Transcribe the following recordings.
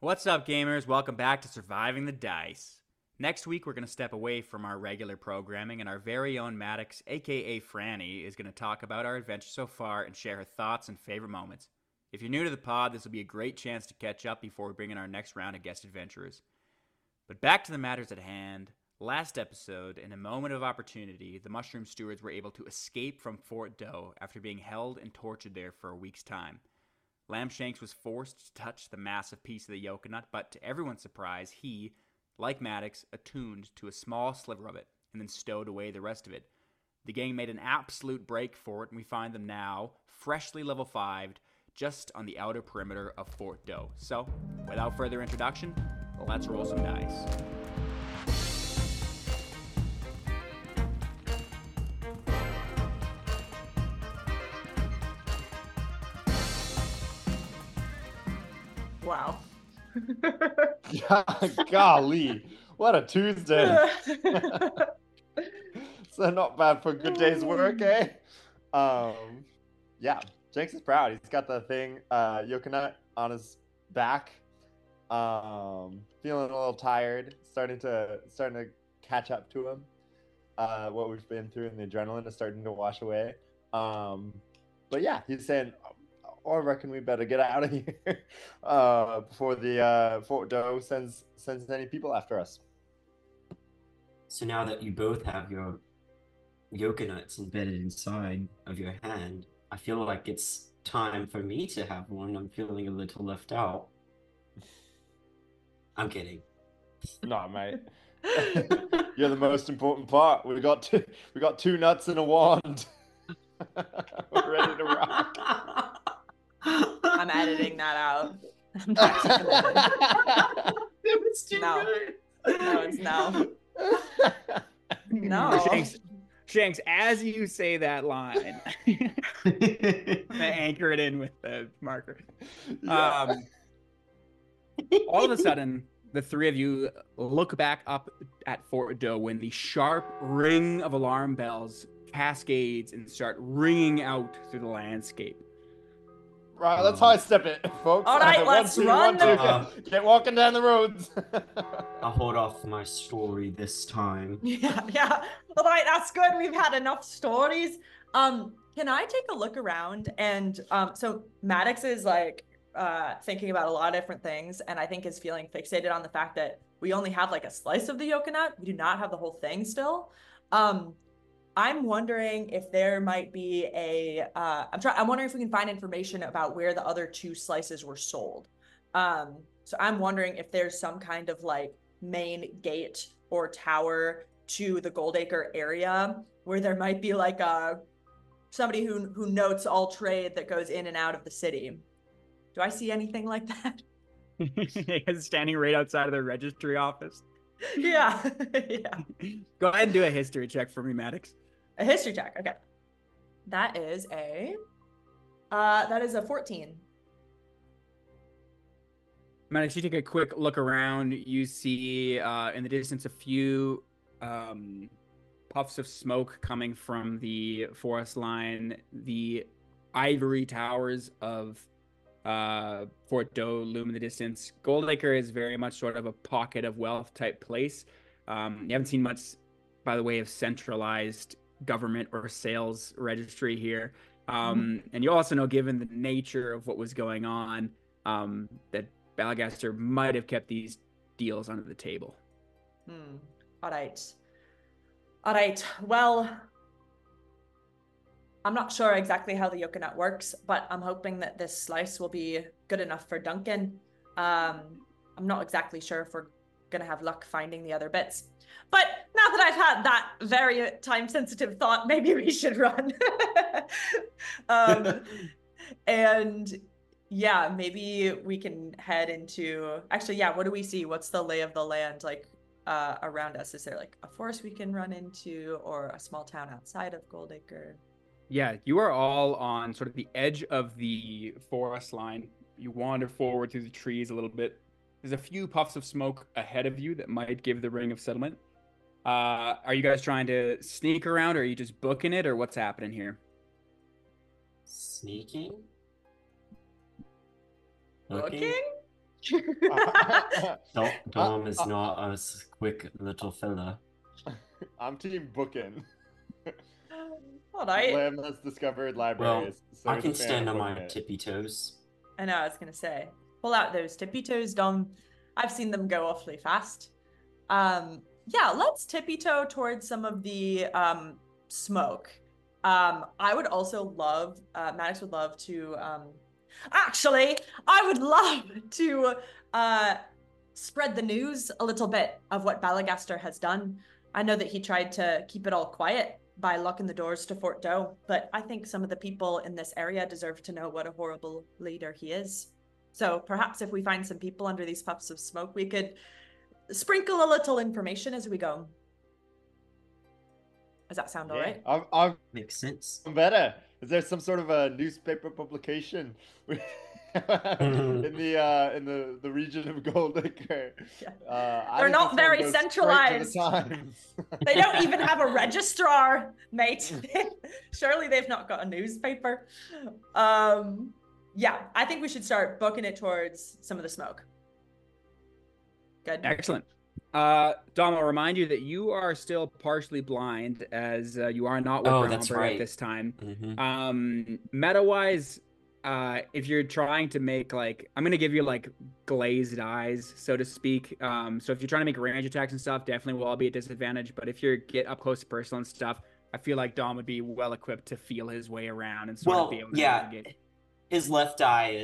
What's up, gamers? Welcome back to Surviving the Dice. Next week, we're going to step away from our regular programming, and our very own Maddox, aka Franny, is going to talk about our adventure so far and share her thoughts and favorite moments. If you're new to the pod, this will be a great chance to catch up before we bring in our next round of guest adventurers. But back to the matters at hand. Last episode, in a moment of opportunity, the Mushroom Stewards were able to escape from Fort Doe after being held and tortured there for a week's time. Lambshanks was forced to touch the massive piece of the Yokonut, but to everyone's surprise, he, like Maddox, attuned to a small sliver of it and then stowed away the rest of it. The gang made an absolute break for it, and we find them now, freshly level 5'd, just on the outer perimeter of Fort Doe. So, without further introduction, let's roll some dice. Wow. Golly, what a Tuesday. So not bad for a good day's work, eh? Yeah, Jenks is proud. He's got the thing, Yokonut on his back. Feeling a little tired, starting to catch up to him. What we've been through, and the adrenaline is starting to wash away. But yeah, he's saying, I reckon we better get out of here before the Fort Doe sends any people after us. So now that you both have your Yokonuts embedded inside of your hand, I feel like it's time for me to have one. I'm feeling a little left out. I'm kidding. No, mate. You're the most important part. We got two nuts and a wand. We're ready to rock. I'm editing that out. I'm not gonna It was too No. good. No, it's no. Shanks, as you say that line, I'm gonna anchor it in with the marker. Yeah. All of a sudden, the three of you look back up at Fort Doe when the sharp ring of alarm bells cascades and start ringing out through the landscape. Right, let's high step it, folks. All right, let's run. Get walking down the roads. I'll hold off my story this time. Yeah. All right, that's good. We've had enough stories. Can I take a look around? And so Maddox is like thinking about a lot of different things, and I think is feeling fixated on the fact that we only have like a slice of the Yokonut. We do not have the whole thing still. I'm wondering if there might be a. I'm wondering if we can find information about where the other two slices were sold. So I'm wondering if there's some kind of like main gate or tower to the Goldacre area where there might be like somebody who notes all trade that goes in and out of the city. Do I see anything like that? He's standing right outside of the registry office. Yeah. Yeah. Go ahead and do a history check for me, Maddox. A history check. Okay. That is a 14. Maddox, you take a quick look around. You see in the distance a few puffs of smoke coming from the forest line. The ivory towers of Fort Doe loom in the distance. Goldacre is very much sort of a pocket of wealth type place. You haven't seen much by the way of centralized government or sales registry here. And you also know, given the nature of what was going on, that Balagaster might have kept these deals under the table. All right. Well, I'm not sure exactly how the Yokonut works, but I'm hoping that this slice will be good enough for Duncan. I'm not exactly sure if we're gonna have luck finding the other bits. But now that I've had that very time-sensitive thought, maybe we should run. And yeah, maybe we can head into... Actually, yeah, what do we see? What's the lay of the land like around us? Is there like a forest we can run into or a small town outside of Goldacre? Yeah, you are all on sort of the edge of the forest line. You wander forward through the trees a little bit. There's a few puffs of smoke ahead of you that might give the ring of settlement. Are you guys trying to sneak around, or are you just booking it, or what's happening here? Sneaking? Looking? Dom is not a quick little fella. I'm team booking. All right. Lamb has discovered Well, libraries. So I is can a fan stand of on my booking it. tippy toes. I know, I was gonna say. Pull out those tippy toes, Dom. I've seen them go awfully fast. Yeah, let's tippy toe towards some of the smoke. I would also love, Maddox would love to, actually, I would love to spread the news a little bit of what Balagaster has done. I know that he tried to keep it all quiet by locking the doors to Fort Doe, but I think some of the people in this area deserve to know what a horrible leader he is. So perhaps if we find some people under these puffs of smoke, we could sprinkle a little information as we go. Does that sound all right? I'm Makes sense. better. Is there some sort of a newspaper publication in the region of Goldacre? Yeah. I They're think not this one very goes straight to the centralized. Times. They don't even have a registrar, mate. Surely they've not got a newspaper. Yeah, I think we should start booking it towards some of the smoke. Good. Excellent. Dom, I'll remind you that you are still partially blind, as you are not with Oh, that's Brownbird right. at this time. Mhm. Meta-wise, if you're trying to make, like, I'm gonna give you like glazed eyes, so to speak. So if you're trying to make range attacks and stuff, definitely will all be at disadvantage. But if you get up close to personal and stuff, I feel like Dom would be well equipped to feel his way around and sort of be able to navigate. His left eye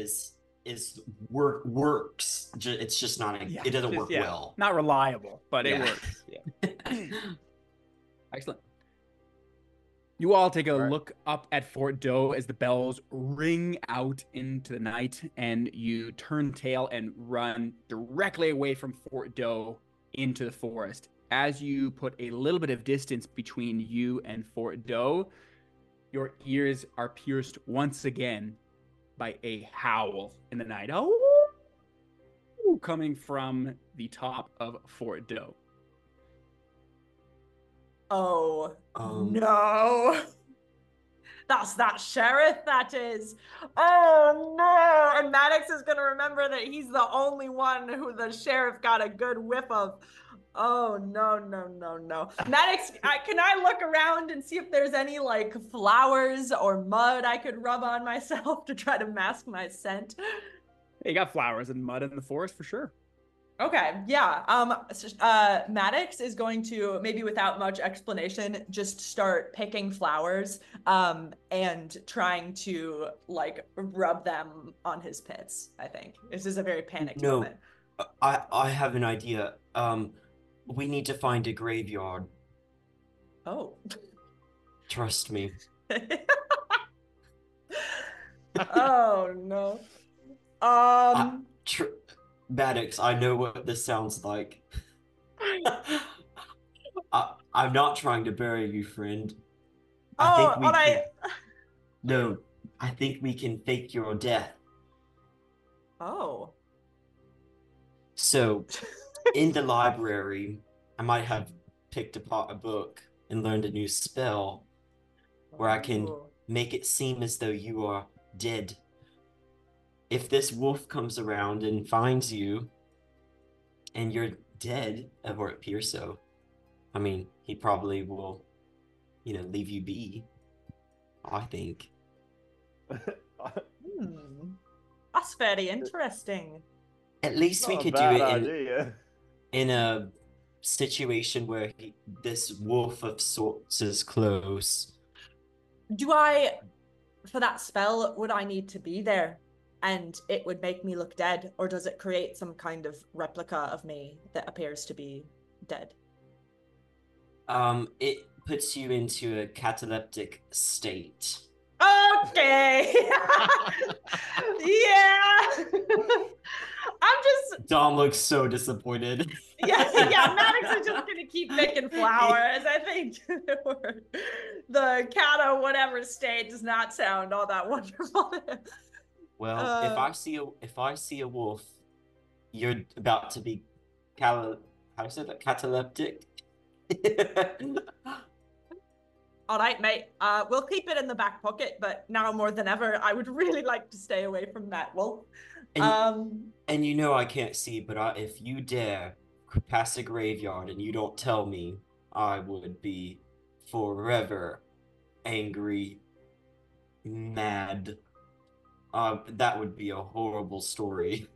works. It's just not. It doesn't work well. Not reliable, but it Yeah. works. Yeah. Excellent. You all take a look up at Fort Doe as the bells ring out into the night, and you turn tail and run directly away from Fort Doe into the forest. As you put a little bit of distance between you and Fort Doe, your ears are pierced once again by a howl in the night. Oh, coming from the top of Fort Doe. Oh, no. That's that sheriff, that is. Oh, no. And Maddox is going to remember that he's the only one who the sheriff got a good whiff of. Oh, no, no, no, no. Maddox, can I look around and see if there's any, like, flowers or mud I could rub on myself to try to mask my scent? You got flowers and mud in the forest for sure. Okay, yeah. Maddox is going to, maybe without much explanation, just start picking flowers and trying to, like, rub them on his pits, I think. This is a very panicked moment. I have an idea. We need to find a graveyard. Oh. Trust me. Oh, no. Maddox, I know what this sounds like. I'm not trying to bury you, friend. I think we can fake your death. Oh. So, in the library, I might have picked apart a book and learned a new spell where I can make it seem as though you are dead. If this wolf comes around and finds you and you're dead, or it appears so, I mean, he probably will, leave you be, I think. That's very interesting. At least we could do it in a situation where this wolf of sorts is close. For that spell, would I need to be there? And it would make me look dead, or does it create some kind of replica of me that appears to be dead? It puts you into a cataleptic state. Okay. Yeah. Dom looks so disappointed. Yeah, Maddox is just gonna keep picking flowers. I think the cat whatever state does not sound all that wonderful. Well, if I see a wolf, you're about to be cataleptic. All right, mate. We'll keep it in the back pocket, but now more than ever, I would really like to stay away from that wolf. And you know I can't see, but if you dare pass a graveyard and you don't tell me, I would be forever angry, mad. That would be a horrible story.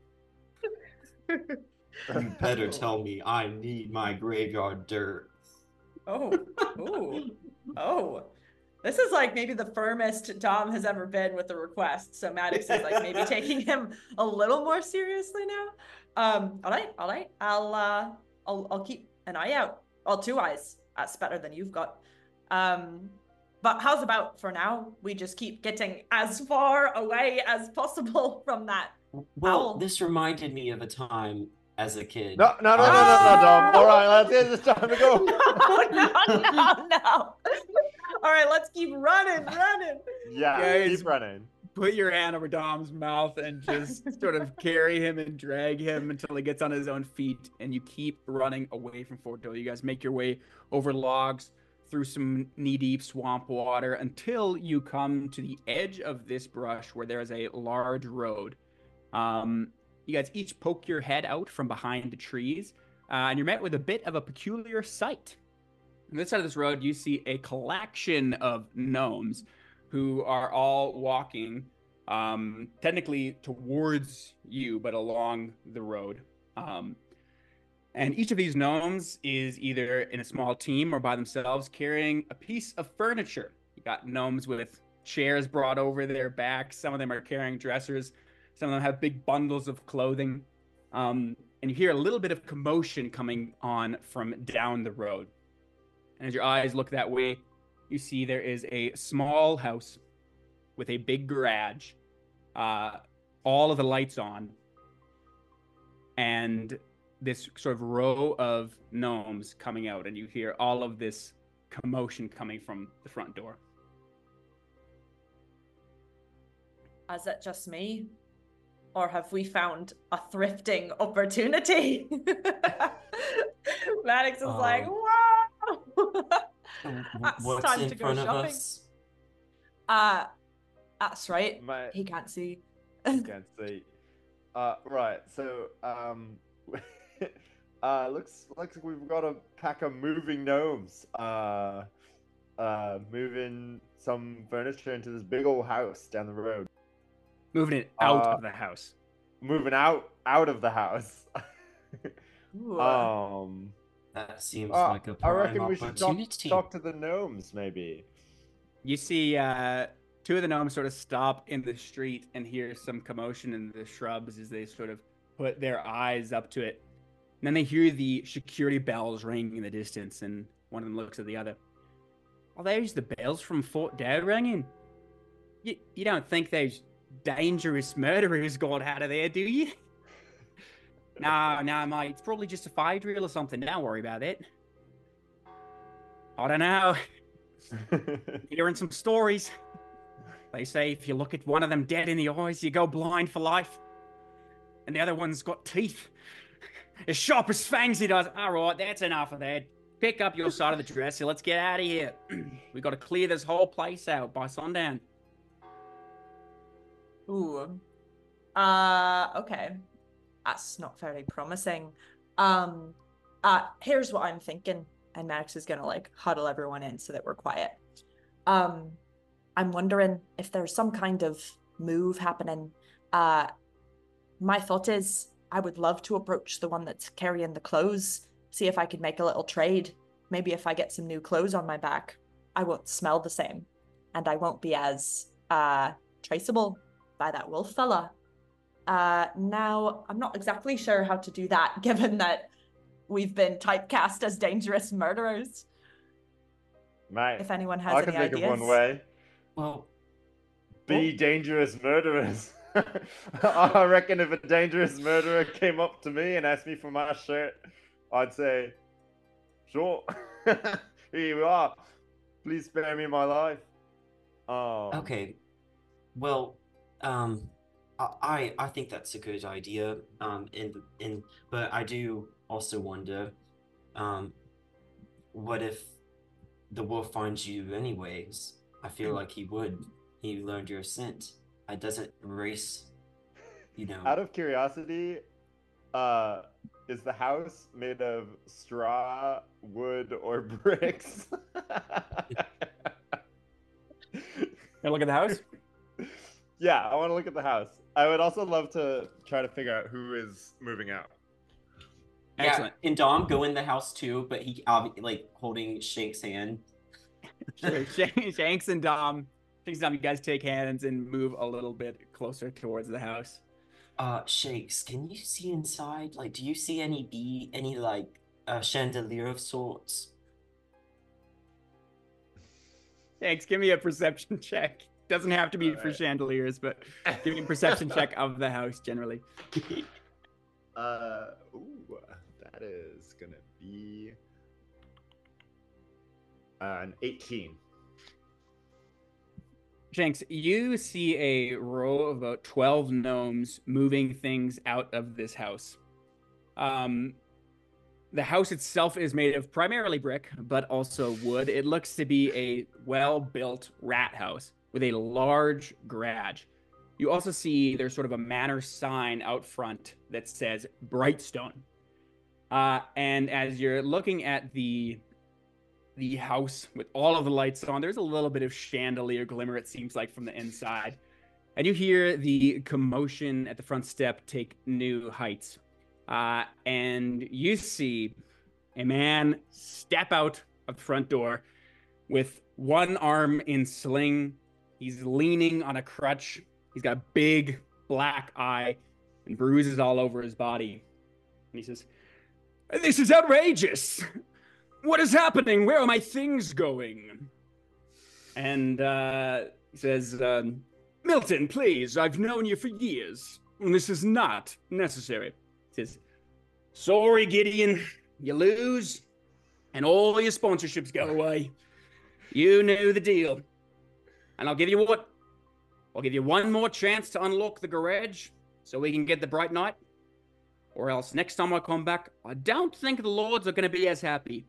You better tell me I need my graveyard dirt. Oh, ooh, oh. This is like maybe the firmest Dom has ever been with the request. So Maddox is like maybe taking him a little more seriously now. All right. I'll keep an eye out. Well, two eyes. That's better than you've got. But how's about for now? We just keep getting as far away as possible from that. Well, Owl. this reminded me of a time as a kid. No, Dom. All right, let's end. It's time to go. No. All right, let's keep running. Yeah, Guys, keep running. Put your hand over Dom's mouth and just sort of carry him and drag him until he gets on his own feet, and you keep running away from Fort Dole. You guys make your way over logs, through some knee-deep swamp water, until you come to the edge of this brush where there is a large road. You guys each poke your head out from behind the trees, and you're met with a bit of a peculiar sight. On this side of this road, you see a collection of gnomes who are all walking, technically towards you, but along the road. And each of these gnomes is either in a small team or by themselves carrying a piece of furniture. You got gnomes with chairs brought over their backs. Some of them are carrying dressers. Some of them have big bundles of clothing. And you hear a little bit of commotion coming on from down the road. And as your eyes look that way, you see there is a small house with a big garage, all of the lights on, and this sort of row of gnomes coming out, and you hear all of this commotion coming from the front door. Is it just me? Or have we found a thrifting opportunity? Maddox is like, wow! What's time in to go front of shopping. us? That's right. He can't see. Can't see. Right. So, looks like we've got a pack of moving gnomes. Moving some furniture into this big old house down the road. Moving it out of the house. Moving out of the house. Ooh. That seems like a I prime reckon we should opportunity. talk to the gnomes, maybe. You see two of the gnomes sort of stop in the street and hear some commotion in the shrubs as they sort of put their eyes up to it. And then they hear the security bells ringing in the distance, and one of them looks at the other. Are those the bells from Fort Dale ringing? You don't think those dangerous murderers got out of there, do you? No, mate. It's probably just a fire drill or something. Don't worry about it. I don't know. Hearing some stories. They say if you look at one of them dead in the eyes, you go blind for life. And the other one's got teeth. As sharp as fangs he does. All right, that's enough of that. Pick up your side of the dresser. Let's get out of here. We've got to clear this whole place out by sundown. Ooh. Okay. That's not very promising. Here's what I'm thinking. And Max is gonna like huddle everyone in so that we're quiet. I'm wondering if there's some kind of move happening. My thought is I would love to approach the one that's carrying the clothes, see if I could make a little trade. Maybe if I get some new clothes on my back, I won't smell the same. And I won't be as traceable by that wolf fella. Now, I'm not exactly sure how to do that, given that we've been typecast as dangerous murderers. Mate, If anyone has I any can think ideas. of one way. Well, Be dangerous murderers. I reckon if a dangerous murderer came up to me and asked me for my shirt, I'd say, sure. Here you are. Please spare me my life. okay. Well, I think that's a good idea. But I do also wonder, what if the wolf finds you anyways? I feel like he would. He learned your scent. It doesn't race you know. Out of curiosity, is the house made of straw, wood, or bricks? Gonna look at the house? Yeah, I want to look at the house. I would also love to try to figure out who is moving out. Excellent. Yeah, and Dom go in the house too, but he like holding Shank's hand. Sure. Shanks and Dom, you guys take hands and move a little bit closer towards the house. Shakes, can you see inside? Like, do you see any like chandelier of sorts? Thanks. Give me a perception check. Doesn't have to be for chandeliers, but give me a perception check of the house generally. Ooh, that is gonna be an 18. Shanks, you see a row of about 12 gnomes moving things out of this house. The house itself is made of primarily brick, but also wood. It looks to be a well-built rat house with a large garage. You also see there's sort of a manor sign out front that says Brightstone. And as you're looking at the house with all of the lights on, there's a little bit of chandelier glimmer, it seems like, from the inside. And you hear the commotion at the front step take new heights. And you see a man step out of the front door with one arm in sling. He's leaning on a crutch. He's got a big black eye and bruises all over his body. And he says, "This is outrageous. What is happening? Where are my things going?" And he says, "Milton, please, I've known you for years. This is not necessary." He says, "Sorry, Gideon, you lose, and all your sponsorships go away. You knew the deal. And I'll give you what? I'll give you one more chance to unlock the garage so we can get the Bright Knight. Or else next time I come back, I don't think the Lords are going to be as happy.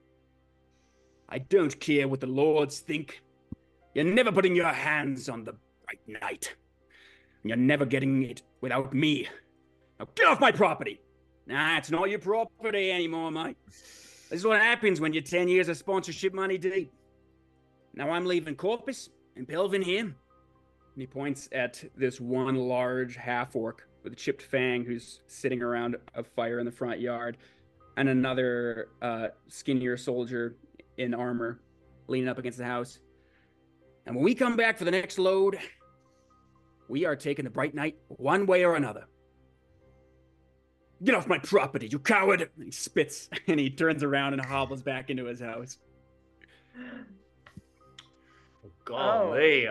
I don't care what the Lords think. You're never putting your hands on the Bright Knight. You're never getting it without me. Now get off my property." "Nah, it's not your property anymore, mate. This is what happens when you're 10 years of sponsorship money deep. Now I'm leaving Corpus and Pelvin here." And he points at this one large half-orc with a chipped fang who's sitting around a fire in the front yard, and another skinnier soldier in armor leaning up against the house. "And when we come back for the next load, we are taking the Bright Knight one way or another. Get off my property, you coward!" And he spits, and he turns around and hobbles back into his house. Golly.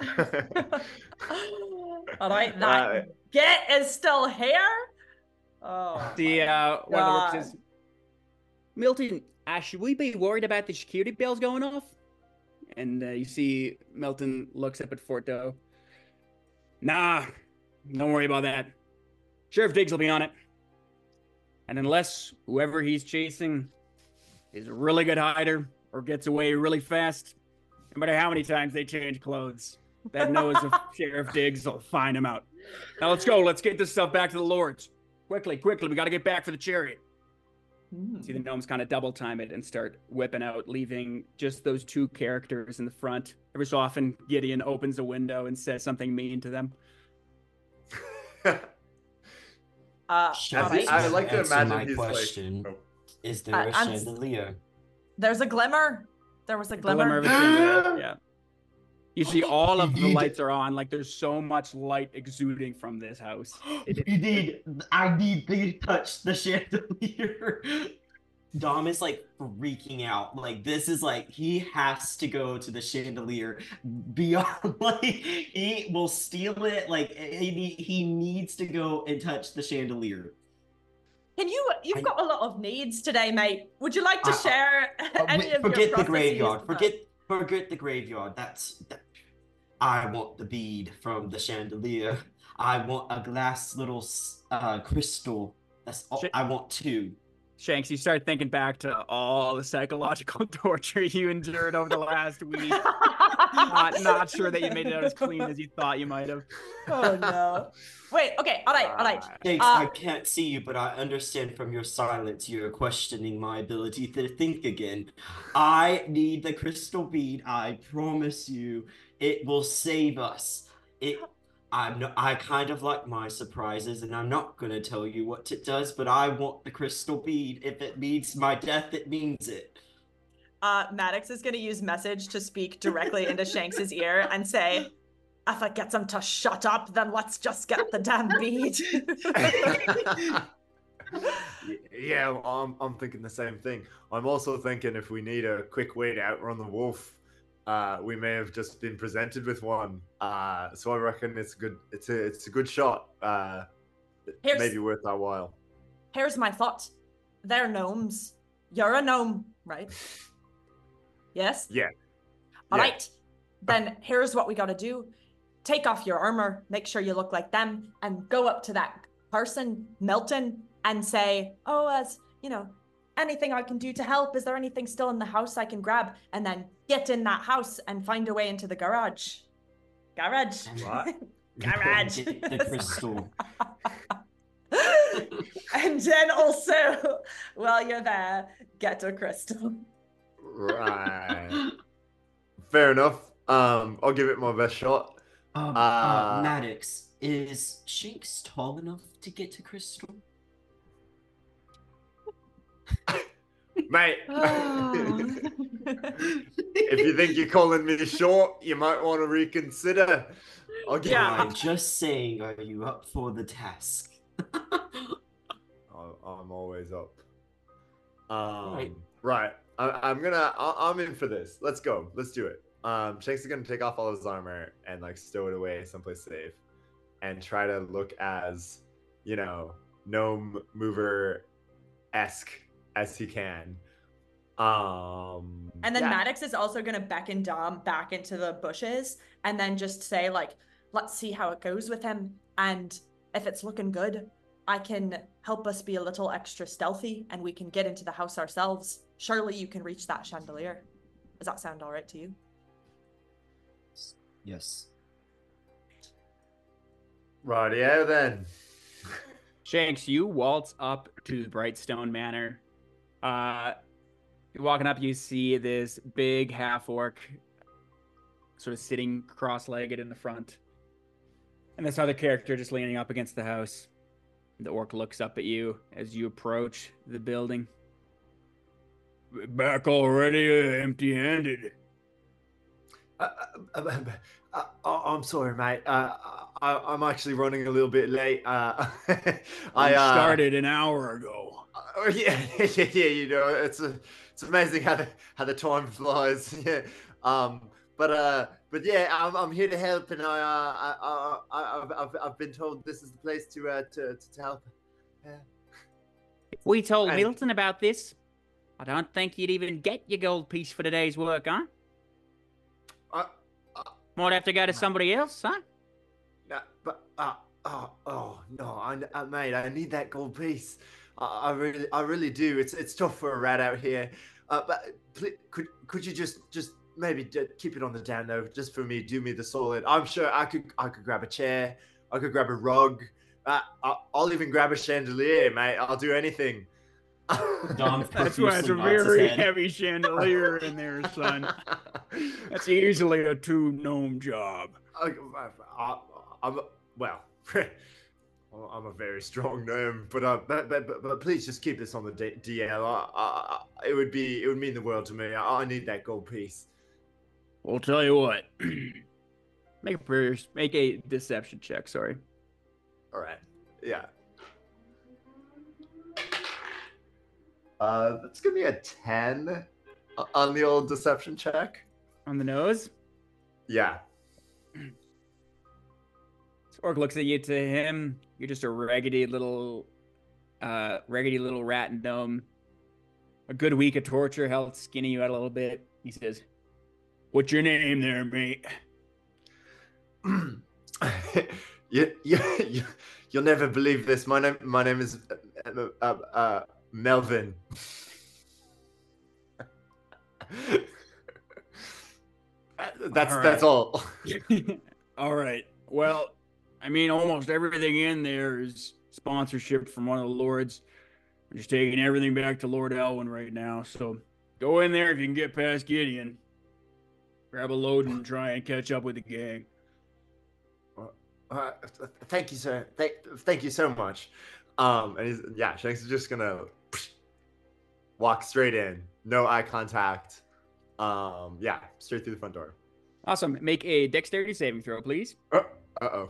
All right, that Git is still here. Oh, One of the orcs says, "Milton, should we be worried about the security bells going off?" And you see Milton looks up at Forto. "Nah, don't worry about that. Sheriff Diggs will be on it. And unless whoever he's chasing is a really good hider or gets away really fast, no matter how many times they change clothes, that nose of Sheriff Diggs will find him out. Now let's go. Let's get this stuff back to the Lords. Quickly, we got to get back for the chariot." See the gnomes kind of double time it and start whipping out, leaving just those two characters in the front. Every so often, Gideon opens a window and says something mean to them. I like to Answer imagine my he's question. like, Is there a chandelier? There's a glimmer. There was a glimmer. Of a chandelier, yeah. You see all of the lights are on. Like there's so much light exuding from this house. I need to touch the chandelier. Dom is like freaking out. Like this is like he has to go to the chandelier beyond like he will steal it. Like he needs to go and touch the chandelier. You've got a lot of needs today, mate. Would you like to share any of forget your the graveyard. prophecies? Forget the graveyard. I want the bead from the chandelier. I want a glass little crystal. That's all. I want two. Shanks, you start thinking back to all the psychological torture you endured over the last week. Not sure that you made it out as clean as you thought you might have. Oh no. Wait, okay, all right. Thanks, I can't see you, but I understand from your silence you're questioning my ability to think again. I need the crystal bead. I promise you, it will save us. I kind of like my surprises, and I'm not gonna tell you what it does, but I want the crystal bead. If it means my death, it means it. Maddox is gonna use message to speak directly into Shanks's ear and say, if it gets him to shut up, then let's just get the damn bead. Yeah, well, I'm thinking the same thing. I'm also thinking if we need a quick way to outrun the wolf, we may have just been presented with one. So I reckon it's a good shot. Maybe worth our while. Here's my thought. They're gnomes. You're a gnome, right? Yes? Yeah. All Yeah. right. Then here's what we gotta do. Take off your armor, make sure you look like them, and go up to that person, Milton, and say, oh, as, you know, anything I can do to help? Is there anything still in the house I can grab? And then get in that house and find a way into the garage. Garage. What? Garage. Get the crystal. And then also, while you're there, get a crystal. Right. Fair enough. I'll give it my best shot. Maddox, is Shanks tall enough to get to crystal? Mate, if you think you're calling me short, you might want to reconsider. I'll give I'm just saying, are you up for the task? I'm always up. Right. Right. I'm in for this. Let's go. Let's do it. Shanks is gonna take off all his armor and like stow it away someplace safe, and try to look as, you know, gnome mover-esque as he can. And then Maddox is also gonna beckon Dom back into the bushes and then just say, like, let's see how it goes with him. And if it's looking good, I can help us be a little extra stealthy and we can get into the house ourselves. Surely you can reach that chandelier. Does that sound all right to you? Yes. Rightio then. Shanks, you waltz up to the Brightstone Manor. You're walking up, you see this big half-orc sort of sitting cross-legged in the front. And this other character just leaning up against the house. The orc looks up at you as you approach the building. Back already, empty-handed. I'm sorry, mate. I'm actually running a little bit late. I started an hour ago. Yeah. You know, it's amazing how the time flies. Yeah. But yeah, I'm here to help, and I've been told this is the place to help. Yeah. If we told Milton about this, I don't think you'd even get your gold piece for today's work, huh? Might have to go to somebody else, huh? No, mate, I need that gold piece. I really do. It's tough for a rat out here. But please, could you just maybe keep it on the down low, just for me? Do me the solid. I'm sure I could grab a chair. I could grab a rug. I'll even grab a chandelier, mate. I'll do anything. That's why it's a very heavy chandelier in there, son. That's easily a 2-gnome job. I'm a very strong gnome, but please just keep this on the DL. It would mean the world to me. I need that gold piece. I'll tell you what. Make a deception check. Sorry. All right. Yeah. That's gonna be a 10 on the old deception check. On the nose? Yeah. Orc looks at you. To him, you're just a raggedy little rat gnome. A good week of torture helped skinny you out a little bit. He says, "What's your name there, mate?" You'll never believe this. My name is Melvin. That's all. All right. Well, I mean, almost everything in there is sponsorship from one of the lords. I'm just taking everything back to Lord Elwyn right now. So go in there if you can get past Gideon. Grab a load and try and catch up with the gang. Thank you, sir. Thank you so much. And Shanks is just gonna walk straight in, no eye contact. Straight through the front door. Awesome. Make a dexterity saving throw, please. Uh-oh.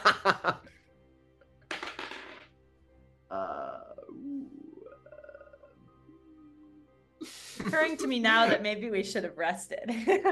Occurring to me now that maybe we should have rested.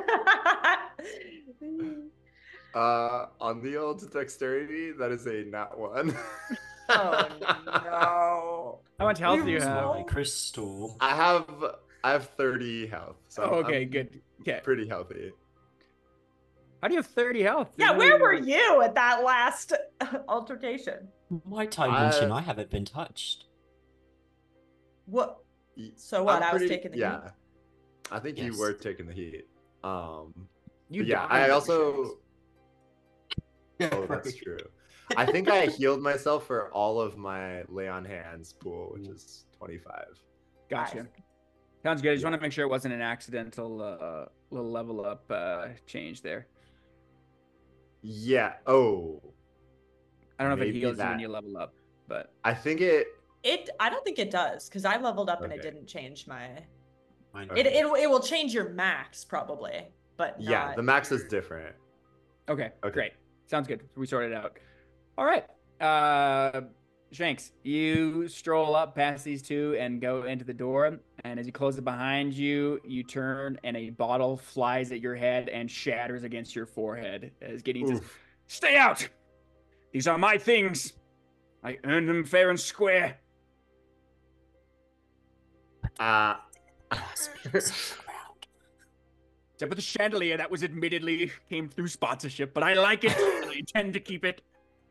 On the old dexterity, that is a nat 1. Oh no. How much health do you Use have? my crystal. I have 30 health, so Okay, I'm good. Okay. pretty healthy. How do you have 30 health? Yeah, where were you at that last altercation? My dimension, I haven't been touched. What? So what? I'm I was taking the heat? I think Yes. you were taking the heat. You But yeah, died, I Shanks. also. Oh, that's true. I think I healed myself for all of my lay on hands pool, which is 25. Gotcha. Sounds good. I just want to make sure it wasn't an accidental little level up change there. Yeah. Oh, I don't know if it Maybe heals you when that. you level up, but I think it. I don't think it does because I leveled up and it Okay. didn't change my. Mine It will change your max probably, but Yeah, not the max is your- different. okay, Okay. great. Sounds good. We sorted it out. All right. Shanks, you stroll up past these two and go into the door. And as you close it behind you, you turn and a bottle flies at your head and shatters against your forehead. As Gideon says, Oof. "Stay out! These are my things. I earned them fair and square." Uh, Except for the chandelier that was admittedly came through sponsorship, but I like it and I intend to keep it.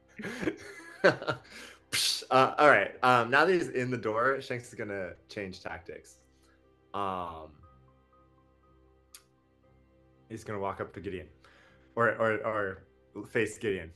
all right. Now that he's in the door, Shanks is gonna change tactics. He's gonna walk up to Gideon, or face Gideon.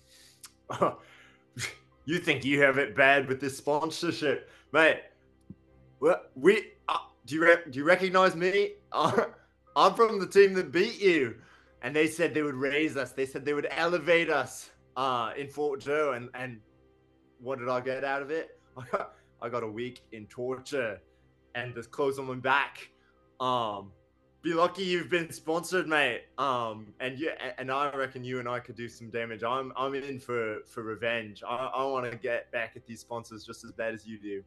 You think you have it bad with this sponsorship, mate? Well, do you recognize me? I'm from the team that beat you, and they said they would raise us. They said they would elevate us in Fort Joe, and what did I get out of it? I got a week in torture and the clothes on my back. Be lucky you've been sponsored, mate. And I reckon you and I could do some damage. I'm in for revenge. I want to get back at these sponsors just as bad as you do.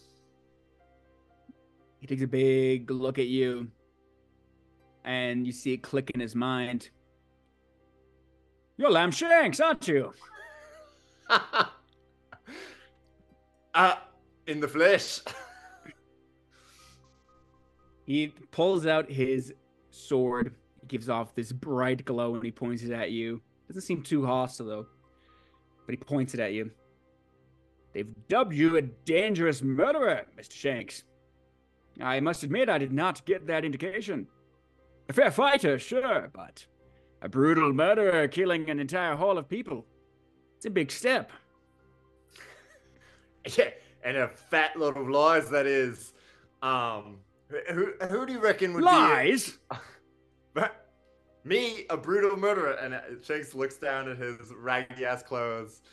He takes a big look at you, and you see it click in his mind. You're Lamb Shanks, aren't you? In the flesh. He pulls out his sword. He gives off this bright glow and he points it at you. Doesn't seem too hostile, though. But he points it at you. They've dubbed you a dangerous murderer, Mr. Shanks. I must admit I did not get that indication. A fair fighter, sure, but a brutal murderer killing an entire hall of people. It's a big step. Yeah, and a fat lot of lies, that is. Who do you reckon would Lies? be me, a brutal murderer? And Shanks looks down at his raggy ass clothes.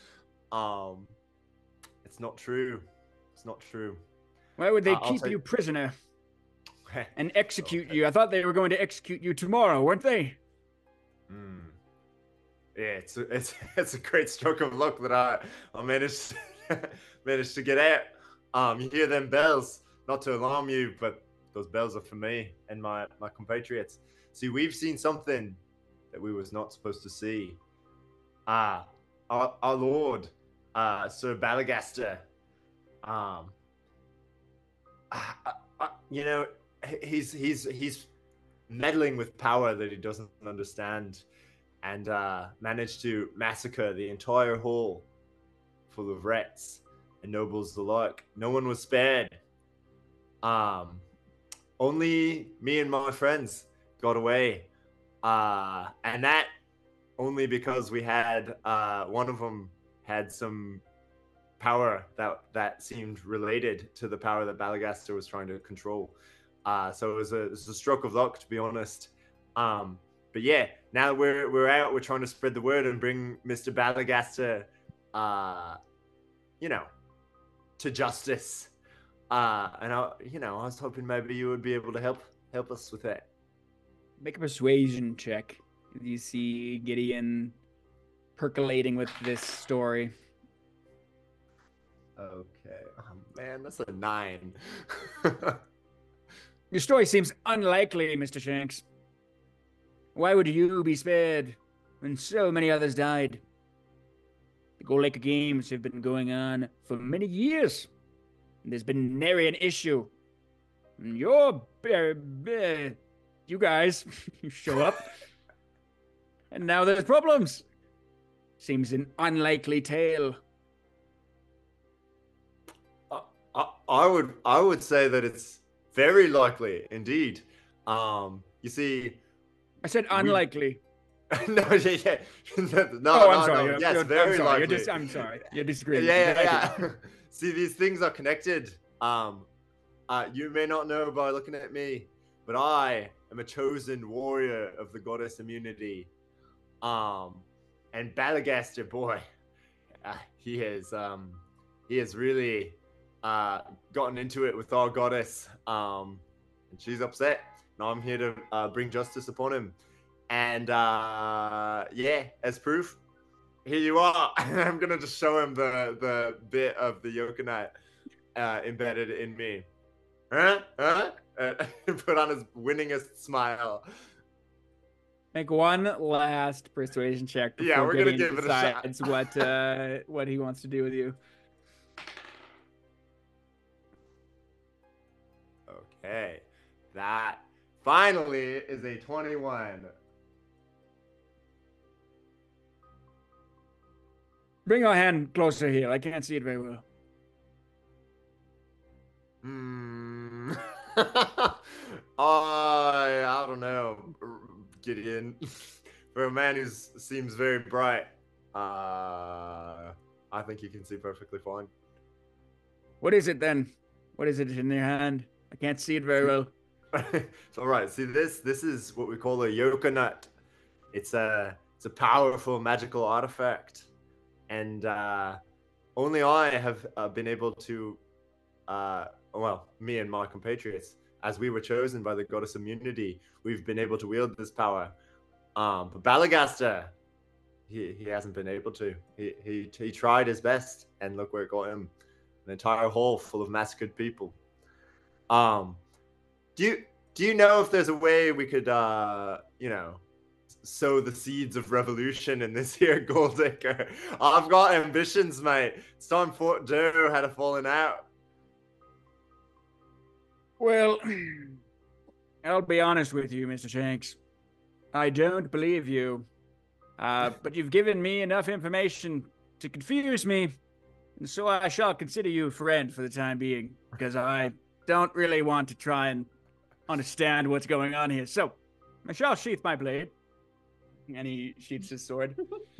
It's not true. It's not true. Why would they I'll keep take- you prisoner and execute you? I thought they were going to execute you tomorrow, weren't they? Yeah, it's a great stroke of luck that I managed managed to get out. You hear them bells? Not to alarm you, but those bells are for me and my compatriots. See, we've seen something that we was not supposed to see. Our lord, Sir Balagaster. You know, he's meddling with power that he doesn't understand, and managed to massacre the entire hall full of rats and nobles alike. No one was spared. Only me and my friends got away. And that only because we had one of them had some power that seemed related to the power that Balagaster was trying to control. So it was a stroke of luck, to be honest. But yeah, now that we're out, we're trying to spread the word and bring Mr. Balagaster, to justice. And I was hoping maybe you would be able to help us with that. Make a persuasion check. You see Gideon percolating with this story. Okay. Oh man, that's a 9. Your story seems unlikely, Mr. Shanks. Why would you be spared when so many others died? The Gold Lake Games have been going on for many years. There's been nary an issue. And you guys, you show up, and now there's problems. Seems an unlikely tale. I would say that it's very likely indeed. You see, I said unlikely. No, yeah. No, I'm sorry. Yes, very likely. I'm sorry. You're disagreeing. Yeah. See, these things are connected. You may not know by looking at me, but I am a chosen warrior of the goddess immunity. And Balagaster, boy, he has really gotten into it with our goddess. And she's upset. Now I'm here to bring justice upon him. And as proof, here you are. I'm gonna just show him the bit of the Yokonite embedded in me. Put on his winningest smile. Make one last persuasion check before we're gonna Gideon give it a shot. decides what he wants to do with you. Okay, that finally is a 21. Bring your hand closer here. I can't see it very well. I don't know, Gideon. For a man who seems very bright, I think you can see perfectly fine. What is it then? What is it in your hand? I can't see it very well. It's all right. See, this is what we call a Yokonut. It's a powerful magical artifact. And only I have been able to, me and my compatriots, as we were chosen by the goddess immunity, we've been able to wield this power. But Balagaster, he hasn't been able to. He tried his best, and look where it got him. An entire hall full of massacred people. Do you know if there's a way we could, sow the seeds of revolution in this here Goldacre? I've got ambitions, mate. It's time Fort Doe had a falling out. Well, I'll be honest with you, Mr. Shanks. I don't believe you. But you've given me enough information to confuse me, and so I shall consider you a friend for the time being, because I don't really want to try and understand what's going on here. So, I shall sheath my blade. And he sheaths his sword.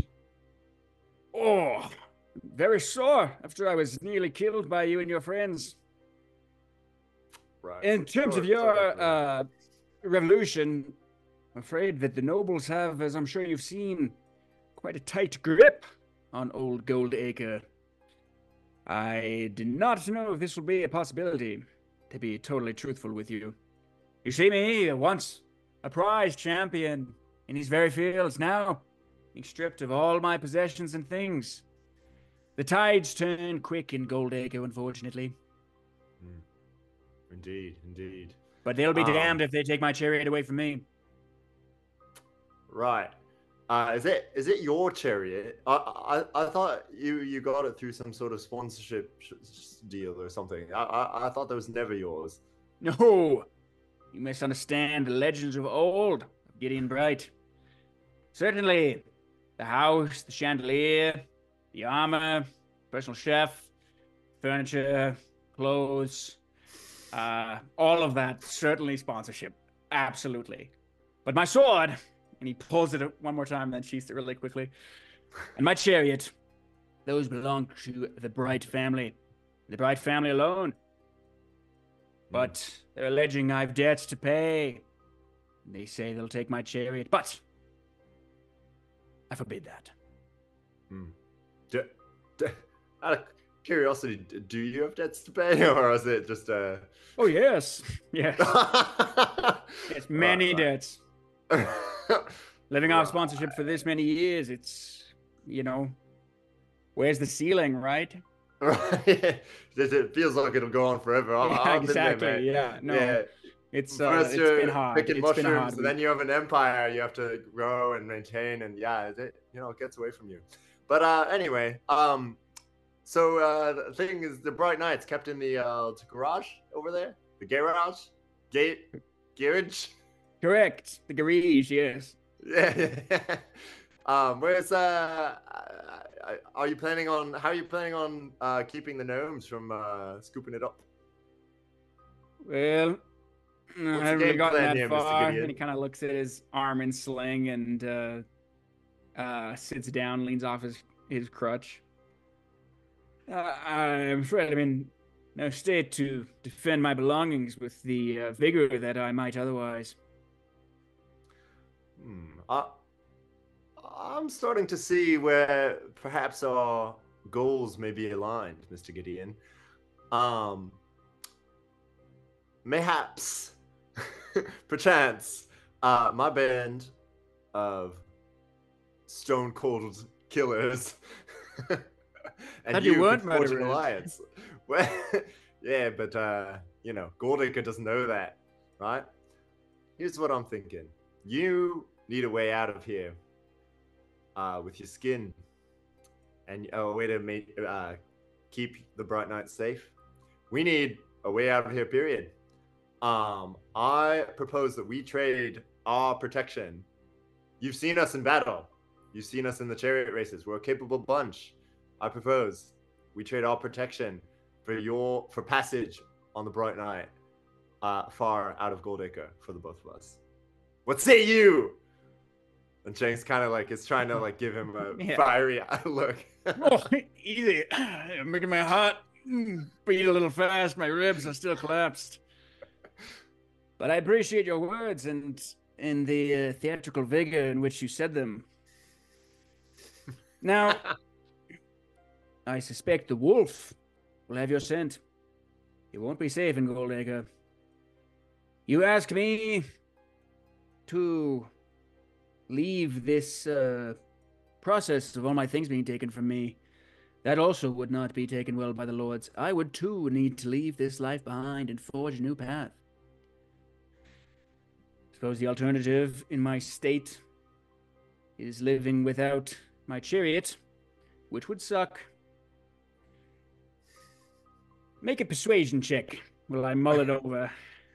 Oh, very sore after I was nearly killed by you and your friends. Right. In terms of your revolution, I'm afraid that the nobles have, as I'm sure you've seen, quite a tight grip on old Goldacre. I did not know if this would be a possibility, to be totally truthful with you. You see me, once a prize champion in these very fields, now being stripped of all my possessions and things. The tides turn quick in Goldacre, unfortunately. Indeed. But they'll be damned if they take my chariot away from me. Right. Is it your chariot? I thought you got it through some sort of sponsorship deal or something. I thought that was never yours. No, you misunderstand the legends of old of Gideon Bright. Certainly, the house, the chandelier, the armor, personal chef, furniture, clothes, all of that, certainly sponsorship. Absolutely. But my sword, And he pulls it one more time and then sheaths it really quickly. And my chariot, those belong to the Bright family. The Bright family alone. But they're alleging I've debts to pay. They say they'll take my chariot, but I forbid that. Out of curiosity, do you have debts to pay, or is it just a? Oh yes, yes. It's many debts. Living off sponsorship for this many years, it's, where's the ceiling, right? Right. It feels like it'll go on forever. I've been there, exactly. man. Yeah. No. Yeah. It's First it's you're been hard. picking It's been mushrooms, hard. and then you have an empire you have to grow and maintain, and it gets away from you. But anyway, so the thing is, the Bright Knights kept in the garage over there, the garage, garage. Correct. The garage, yes. Yeah. Where's How are you planning on keeping the gnomes from scooping it up? Well, I the haven't really game gotten plan that here, Mr. far. Gideon? And he kind of looks at his arm in sling and sits down, leans off his crutch. I'm afraid I'm in no state to defend my belongings with the vigor that I might otherwise. I'm starting to see where perhaps our goals may be aligned, Mr. Gideon. Mayhaps, perchance, my band of stone cold killers and Thought you weren't could forge an murderers. alliance. Well, yeah, but Goldacre doesn't know that, right? Here's what I'm thinking. You need a way out of here. With your skin, and a way to keep the Bright Knights safe. We need a way out of here, period. I propose that we trade our protection. You've seen us in battle. You've seen us in the chariot races. We're a capable bunch. I propose we trade our protection for passage on the Bright Knight, far out of Goldacre for the both of us. What say you? And Shanks kind of is trying to give him a fiery look. Oh, easy. I'm making my heart beat a little fast. My ribs are still collapsed. But I appreciate your words and the theatrical vigor in which you said them. Now, I suspect the wolf will have your scent. You won't be safe in Goldacre. You ask me to leave this process of all my things being taken from me. That also would not be taken well by the lords. I would too need to leave this life behind and forge a new path. Suppose the alternative in my state is living without my chariot, which would suck. Make a persuasion check while I mull it over.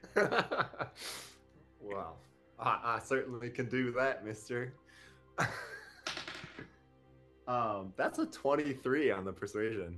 Well, I certainly can do that, mister. That's a 23 on the persuasion.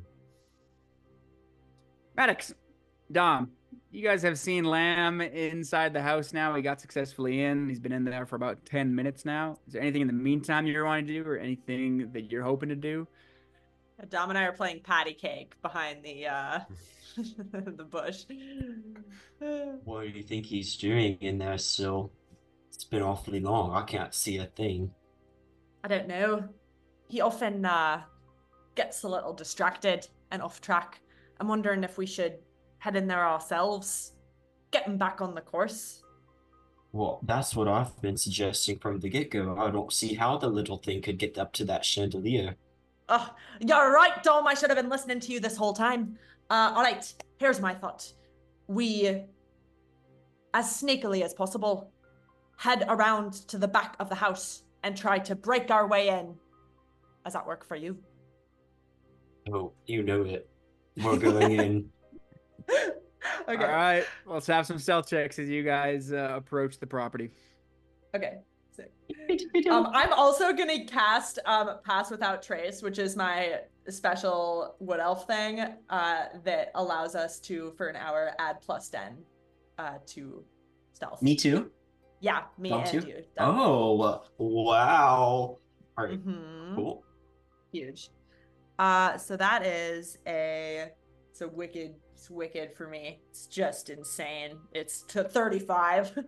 Maddox, Dom, you guys have seen Lamb inside the house now. He got successfully in. He's been in there for about 10 minutes now. Is there anything in the meantime you're wanting to do or anything that you're hoping to do? Dom and I are playing patty cake behind the the bush. What do you think he's doing in there still? It's been awfully long. I can't see a thing. I don't know. He often gets a little distracted and off track. I'm wondering if we should head in there ourselves, get him back on the course. Well, that's what I've been suggesting from the get-go. I don't see how the little thing could get up to that chandelier. Oh, you're right, Dom. I should have been listening to you this whole time. All right, here's my thought. We, as sneakily as possible, head around to the back of the house and try to break our way in. Does that work for you? Oh, you know it. We're going in. Okay. All right, let's have some stealth checks as you guys approach the property. Okay. Sick. I'm also gonna cast Pass Without Trace, which is my special wood elf thing that allows us to, for an hour, add +10 to stealth. Me too. Yeah, me Dom and too? you. Oh, wow. All right, Mm-hmm. cool. Huge. So that is it's wicked for me. It's just insane. It's to 35.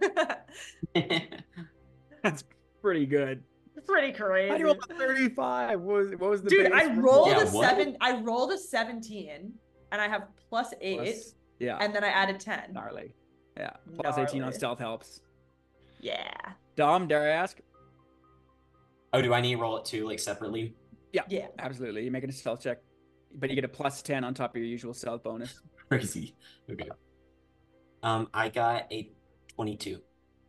That's pretty good. Pretty How do you roll crazy. a 35? What was the Dude, base? I rolled Yeah, a what? 17 and I have plus 8 Plus- yeah. and then I added 10. Gnarly. Yeah. Plus 18 on Gnarly. stealth helps. Yeah. Dom, dare I ask? Oh, do I need to roll it too, like separately? Yeah. Absolutely. You're making a stealth check, but you get a plus 10 on top of your usual stealth bonus. Crazy. Okay. I got a 22.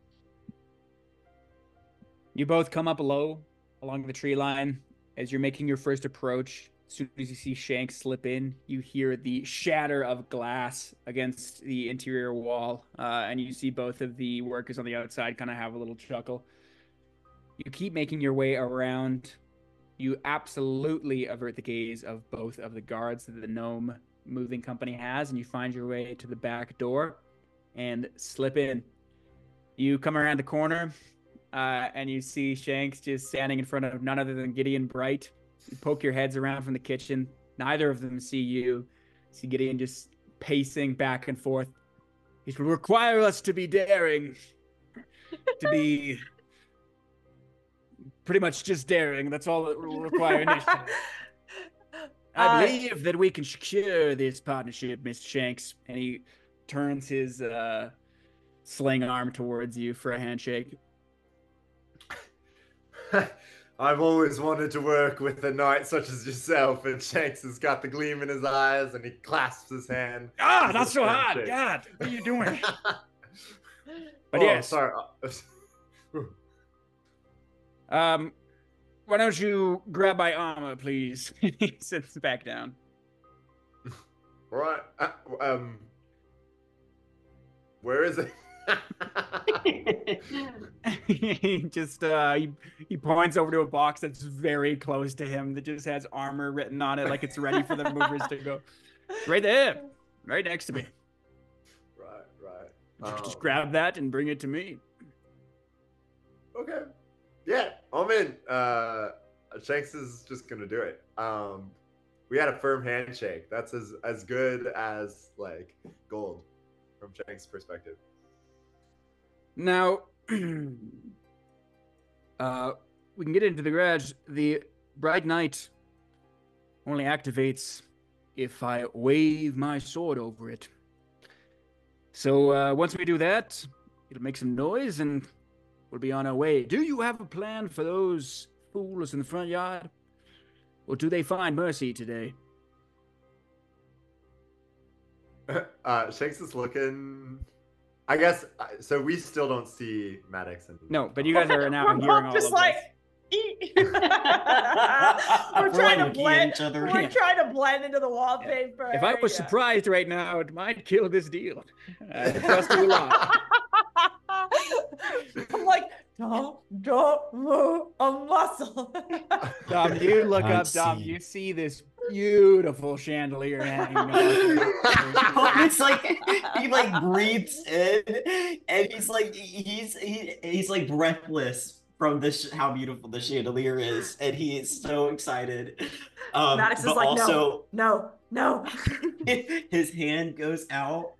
You both come up low along the tree line. As you're making your first approach, as soon as you see Shanks slip in, you hear the shatter of glass against the interior wall, and you see both of the workers on the outside kind of have a little chuckle. You keep making your way around. You absolutely avert the gaze of both of the guards that the gnome moving company has, and you find your way to the back door and slip in. You come around the corner, and you see Shanks just standing in front of none other than Gideon Bright. You poke your heads around from the kitchen. Neither of them see you. See Gideon just pacing back and forth. It will require us to be daring, to be pretty much just daring. That's all it will require initiative. I believe that we can secure this partnership, Mr. Shanks. And he turns his sling arm towards you for a handshake. I've always wanted to work with a knight such as yourself, and Shanks has got the gleam in his eyes, and he clasps his hand. Ah, as not a so firm hard. shake. God, what are you doing? But Oh, yes. sorry. Why don't you grab my armor, please? He sits back down. Right. Where is it? He just he points over to a box that's very close to him that just has armor written on it, like it's ready for the movers to go. It's right there, right next to me. Right. Just grab that and bring it to me. Okay. Yeah, I'm in. Shanks is just gonna do it. We had a firm handshake. That's as good as like gold from Shanks' perspective. Now, we can get into the garage. The Bright Knight only activates if I wave my sword over it. So once we do that, it'll make some noise and we'll be on our way. Do you have a plan for those fools in the front yard? Or do they find mercy today? Shanks is looking. I guess so. We still don't see Maddox and No, but you guys are now We're hearing both all just of like, this. we're We're trying to like looking at blend. each other. We're Yeah. trying to blend into the wallpaper. If I was yeah. surprised right now, it might kill this deal. I trust you a lot. I'm like, don't move a muscle. Dom, you look Can't up, Dom, see. you see this beautiful chandelier hanging off. It's like he like breathes in, and he's like breathless from this how beautiful the chandelier is, and he is so excited. Maddox is but like, also no. his hand goes out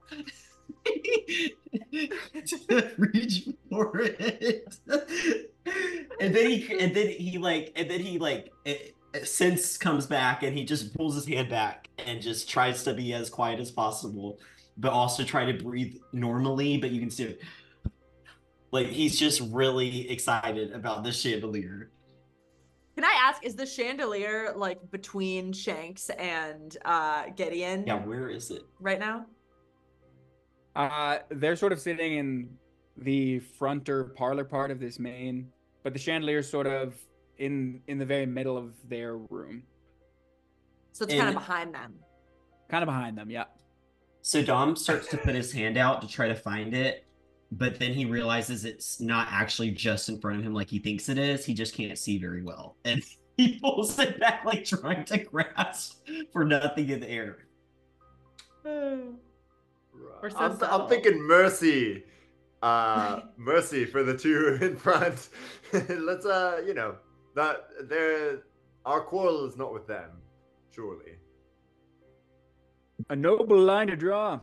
to reach for it, and then he sense comes back, and he just pulls his hand back and just tries to be as quiet as possible, but also try to breathe normally. But you can see it, like he's just really excited about this chandelier. Can I ask, is the chandelier like between Shanks and Gideon Yeah, where is it? right now? They're sort of sitting in the front or parlor part of this main, but the chandelier's sort of in the very middle of their room. So it's kind of And- behind them. Kind of behind them, yeah. So Dom starts to put his hand out to try to find it, but then he realizes it's not actually just in front of him like he thinks it is. He just can't see very well. And he pulls it back, like trying to grasp for nothing in the air. We're so I'm subtle. thinking mercy. Mercy for the two in front. Let's that our quarrel is not with them, surely. A noble line to draw.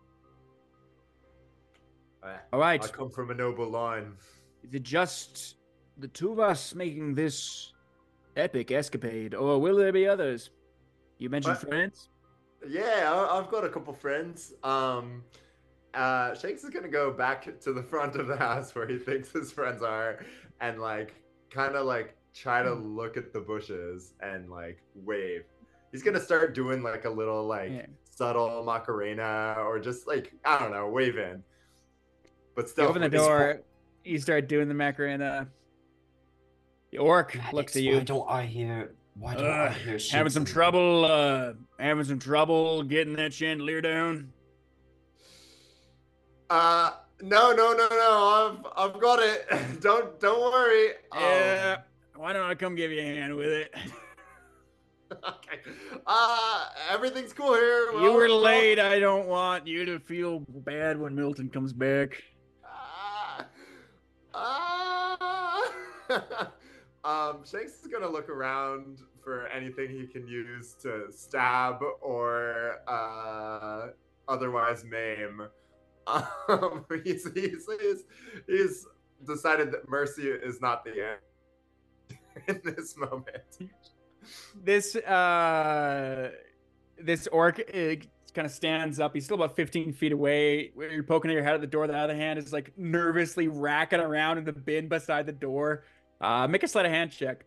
All right. I come from a noble line. Is it just the two of us making this epic escapade, or will there be others? You mentioned What? friends. Yeah, I've got a couple friends. Shanks is gonna go back to the front of the house where he thinks his friends are, and like kind of like try to look at the bushes and like wave. He's gonna start doing like a little like Yeah. subtle Macarena or just like I don't know, waving. But You still, open the door. You start doing the Macarena. The orc looks at you. Why don't I hear Having shapes some in- trouble. Having some trouble getting that chandelier down. No. I've got it. Don't worry. Yeah. Why don't I come give you a hand with it? Okay. Everything's cool here. You were Well, late. I don't want you to feel bad when Milton comes back. Shanks is gonna look around for anything he can use to stab or otherwise maim. He's decided that mercy is not the end in this moment. This orc kind of stands up. He's still about 15 feet away. When you're poking at your head at the door, the other hand is like nervously racking around in the bin beside the door. Make a sleight of hand check.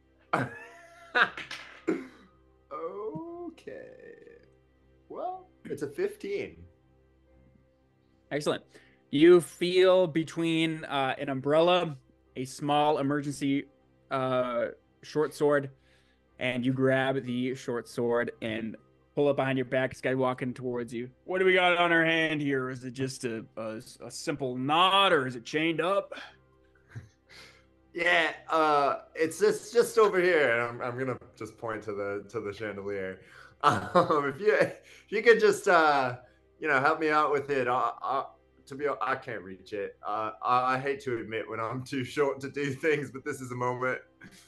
Okay. Well, it's a 15. Excellent. You feel between an umbrella, a small emergency short sword, and you grab the short sword and pull it behind your back. This guy walking towards you. What do we got on our hand here? Is it just a simple knot, or is it chained up? Yeah, it's just over here, and I'm gonna just point to the chandelier. If you could just help me out with it. I can't reach it. I hate to admit when I'm too short to do things, but this is a moment.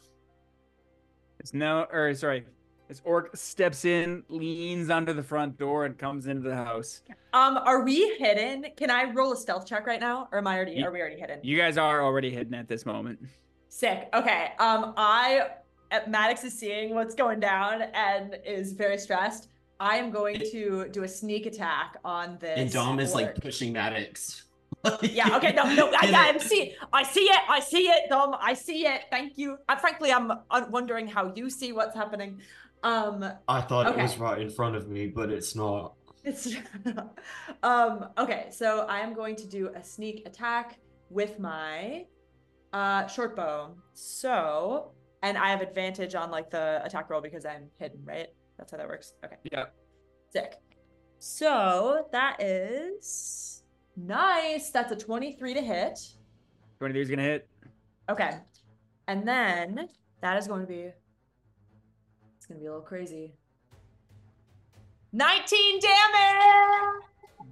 This orc steps in, leans under the front door, and comes into the house. Are we hidden? Can I roll a stealth check right now, or are we already hidden? You guys are already hidden at this moment. Sick. Okay. Maddox is seeing what's going down and is very stressed. I am going to do a sneak attack on this. And Dom is like orc. pushing Maddox. Yeah. Okay. No. I see it, Dom. I see it. Thank you. Frankly, I'm wondering how you see what's happening. I thought it was Okay. right in front of me, but it's not. It's okay. So I am going to do a sneak attack with my short bow. So, and I have advantage on like the attack roll because I'm hidden, right? That's how that works. Okay. Yeah. Sick. So that is nice. That's a 23 to hit. 23 is gonna hit. Okay. And then that is going to be, it's going to be a little crazy. 19 damage!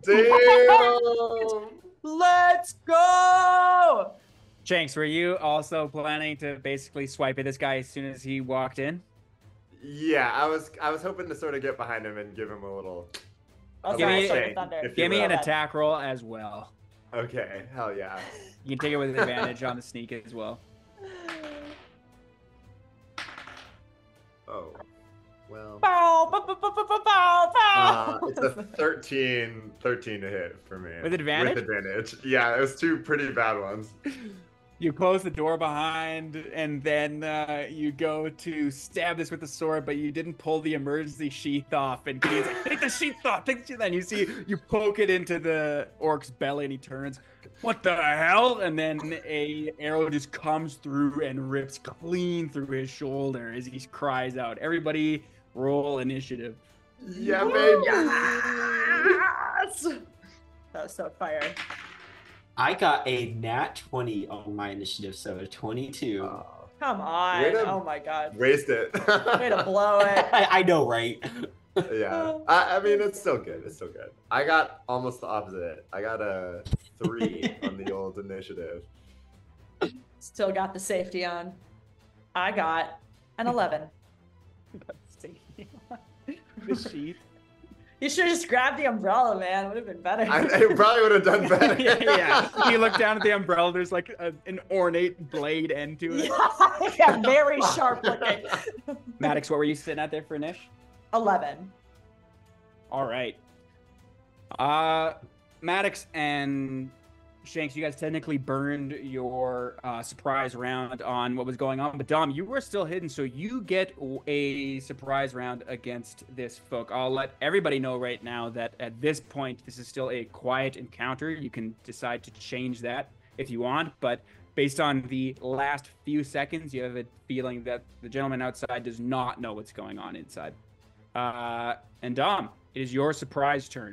Damn! Let's go! Shanks, were you also planning to basically swipe at this guy as soon as he walked in? Yeah, I was hoping to sort of get behind him and give him a little. I'll Give me- start with thunder. if you Give me will. an attack roll as well. Okay, hell yeah. You can take it with advantage on the sneak as well. Oh, well. Bow, bow, bow, bow, bow, bow, bow. It's a 13 to hit for me. With advantage? With advantage. Yeah, it was two pretty bad ones. You close the door behind, and then you go to stab this with the sword, but you didn't pull the emergency sheath off. And Gideon's like, take the sheath off, take the sheath off. And you see, you poke it into the orc's belly, and he turns, what the hell? And then a arrow just comes through and rips clean through his shoulder as he cries out. Everybody roll initiative. Yeah, baby. Yes! That was so fire. I got a nat 20 on my initiative, so a 22. Come on. Way to- Oh my god. Waste it. Way to blow it. I know, right? Yeah. I mean, it's still good. It's still good. I got almost the opposite. I got a 3 on the old initiative. Still got the safety on. I got an 11. The sheath. You should have just grabbed the umbrella, man. Would have been better. I probably would have done better. Yeah. You look down at the umbrella. There's like an ornate blade end to it. Yeah, very sharp looking. Maddox, what were you sitting at there for Nish? 11. All right. Maddox and Shanks, you guys technically burned your surprise round on what was going on, but Dom, you were still hidden, so you get a surprise round against this folk. I'll let everybody know right now that at this point, this is still a quiet encounter. You can decide to change that if you want, but based on the last few seconds, you have a feeling that the gentleman outside does not know what's going on inside. And Dom, it is your surprise turn.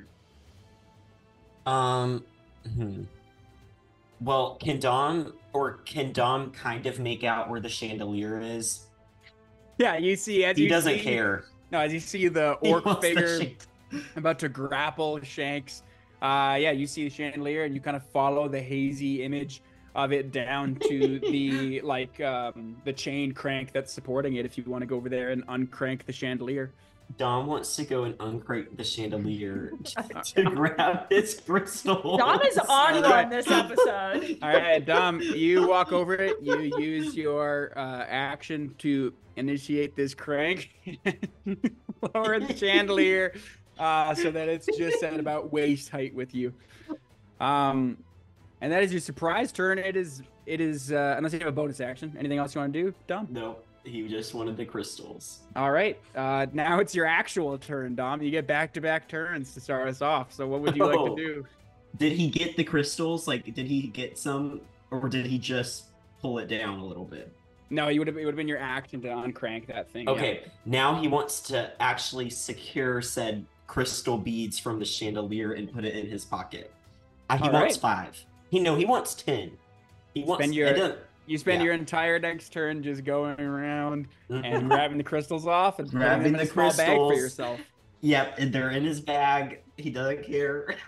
Well, can Dom kind of make out where the chandelier is? Yeah, you see as He you doesn't see, care. No, as you see the He orc wants the figure shand- about to grapple Shanks. Yeah, you see the chandelier and you kind of follow the hazy image of it down to the the chain crank that's supporting it. If you want to go over there and uncrank the chandelier. Dom wants to go and uncrank the chandelier to grab his crystal. Dom is on one this episode. All right, Dom, you walk over it. You use your action to initiate this crank, lower the chandelier so that it's just at about waist height with you. And that is your surprise turn. It is unless you have a bonus action. Anything else you want to do, Dom? No, he just wanted the crystals. All right. Now it's your actual turn, Dom. You get back-to-back turns to start us off. So what would you like to do? Did he get the crystals? Like, did he get some, or did he just pull it down a little bit? No, it would have been your action to uncrank that thing. Okay, now he wants to actually secure said crystal beads from the chandelier and put it in his pocket. He All wants right. 5. He wants 10. He wants. You spend Yeah. your entire next turn just going around Mhm. and grabbing the crystals off and putting them Grabbing in a the small bag for crystals. yourself. Yep, and they're in his bag. He doesn't care.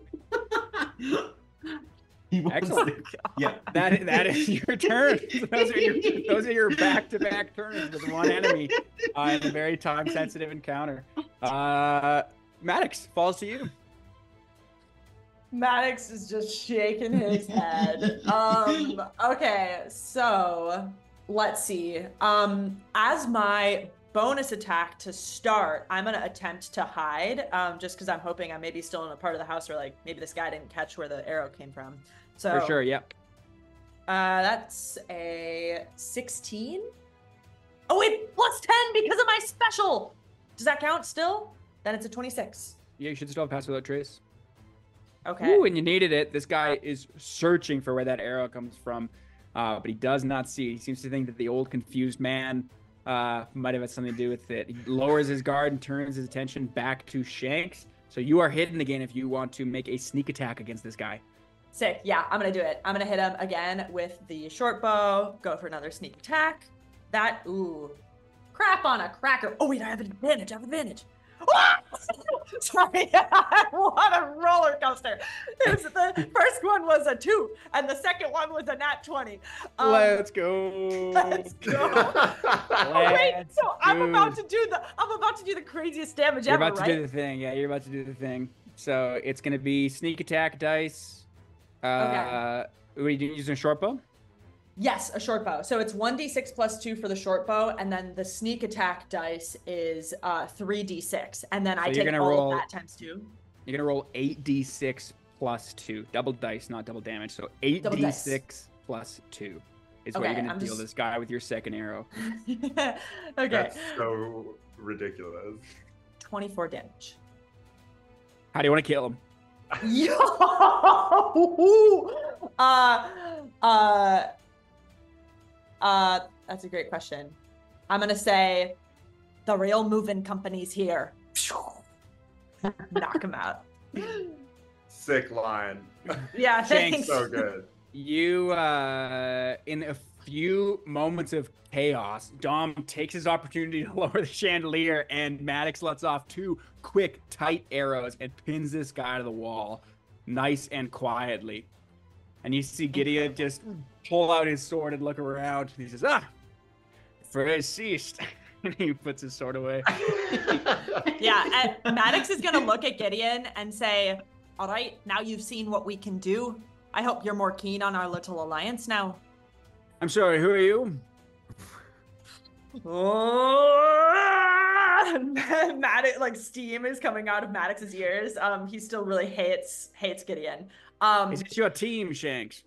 He wants Excellent. Yeah. That is your turn. Those are your back-to-back turns with one enemy in a very time-sensitive encounter. Maddox, falls to you. Maddox is just shaking his head. Okay, so let's see. As my bonus attack to start, I'm gonna attempt to hide, just because I'm hoping I'm maybe still in a part of the house where like maybe this guy didn't catch where the arrow came from. So For sure, yep. that's a 16. Oh wait, plus 10 because of my special. Does that count still? Then it's a 26. Yeah, you should still have passed without trace. Okay. Ooh, and you needed it. This guy is searching for where that arrow comes from, but he does not see it. He seems to think that the old confused man might have had something to do with it. He lowers his guard and turns his attention back to Shanks. So you are hidden again if you want to make a sneak attack against this guy. Sick. Yeah, I'm gonna do it. I'm gonna hit him again with the short bow. Go for another sneak attack. Ooh. Crap on a cracker. Oh wait, I have advantage. Sorry, what a roller coaster. The first one was a 2, and the second one was a nat 20. Let's go. Let's go. Wait, Let's so I'm do- about to do the craziest damage You're ever, about to right? do the thing. Yeah, you're about to do the thing. So it's going to be sneak attack dice. What are you using a short bow? Yes, a short bow. So it's 1d6 plus 2 for the short bow, and then the sneak attack dice is 3d6, and then I you're take gonna all roll- of that times 2. You're going to roll 8d6 plus 2. Double dice, not double damage. So Double dice. 8d6 plus 2 is what Okay, you're going to I'm deal just- this guy with your second arrow. Okay, That's so ridiculous. 24 damage. How do you want to kill him? Yo! That's a great question. I'm gonna say the real moving company's here. Knock him out. Sick line. Yeah, Shanks. thanks. So good. You, in a few moments of chaos, Dom takes his opportunity to lower the chandelier, and Maddox lets off 2 quick, tight arrows and pins this guy to the wall, nice and quietly. And you see Gideon just pull out his sword and look around. And he says, fray ceased. And he puts his sword away. Yeah, and Maddox is gonna look at Gideon and say, all right, now you've seen what we can do. I hope you're more keen on our little alliance now. I'm sorry, who are you? Oh, Maddox, like steam is coming out of Maddox's ears. He still really hates Gideon. Is it your team, Shanks?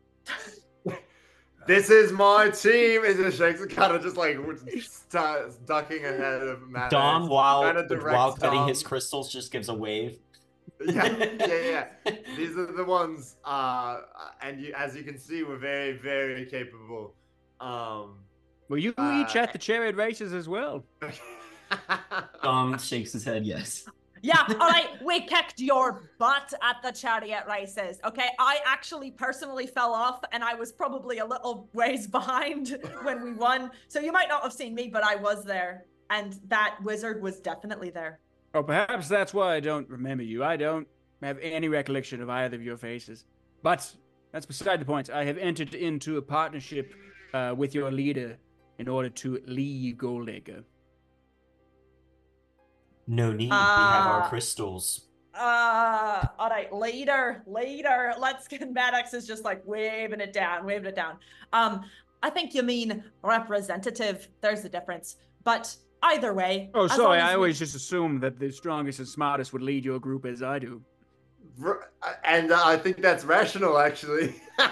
This is my team. Is it Shanks kind of just like ducking ahead of Matt? Dom, while directs cutting Dom. his crystals, just gives a wave. Yeah. These are the ones, and as you can see, we're very, very capable. Well, you each at the chariot races as well. Dom shakes his head, yes. Yeah, all right, we kicked your butt at the chariot races, okay? I actually personally fell off, and I was probably a little ways behind when we won. So you might not have seen me, but I was there, and that wizard was definitely there. Oh, perhaps that's why I don't remember you. I don't have any recollection of either of your faces. But that's beside the point. I have entered into a partnership with your leader in order to leave Goldacre. No need. We have our crystals. All right, later. Let's get Maddox is just like waving it down. I think you mean representative. There's a difference. But either way. Oh, as long sorry. as I we- always just assumed that the strongest and smartest would lead your group as I do. And I think that's rational, actually.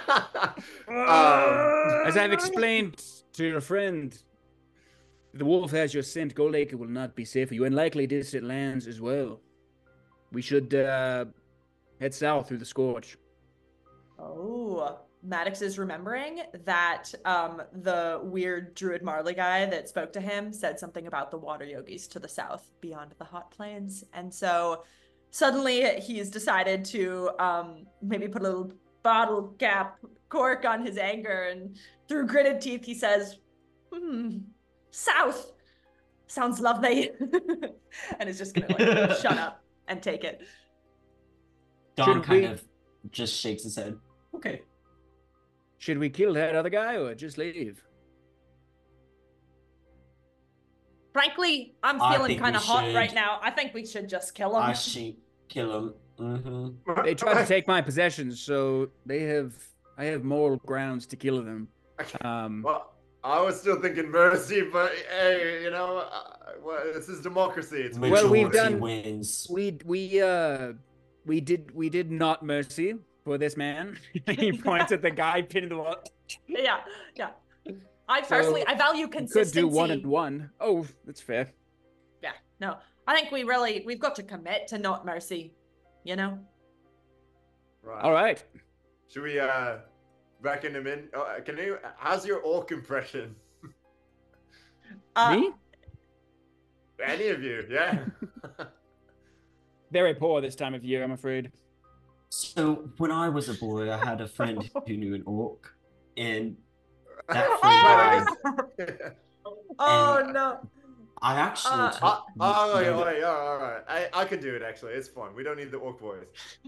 As I've explained to your friend, the wolf has your scent. Goldacre will not be safe for you, and likely distant lands as well. We should head south through the Scorch. Oh, Maddox is remembering that the weird druid Marley guy that spoke to him said something about the water yogis to the south beyond the hot plains. And so suddenly he's decided to maybe put a little bottle cap cork on his anger, and through gritted teeth he says, south sounds lovely. And is just gonna like shut up and take it. Dom Should kind we- of just shakes his head. Okay. Should we kill that other guy or just leave? Frankly, I'm I feeling think kind of we hot should. right now. I think we should just kill him. I should kill him. Mm-hmm. They tried to take my possessions, so I have moral grounds to kill them. Well, I was still thinking mercy, but hey, you know, this is democracy. It's Well, we've Majority done- wins. We did not mercy for this man. He points at the guy pinned to the wall. Yeah. I personally, I value You could consistency. do 1 and 1. Oh, that's fair. Yeah, no. I think we've got to commit to not mercy, you know? Right. All right. Should we reckon him in? How's your orc impression? Me? Any of you? Yeah. Very poor this time of year, I'm afraid. So when I was a boy, I had a friend who knew an orc, and that friend died. Oh And- no. I actually. All right. I could do it actually. It's fun. We don't need the orc voice.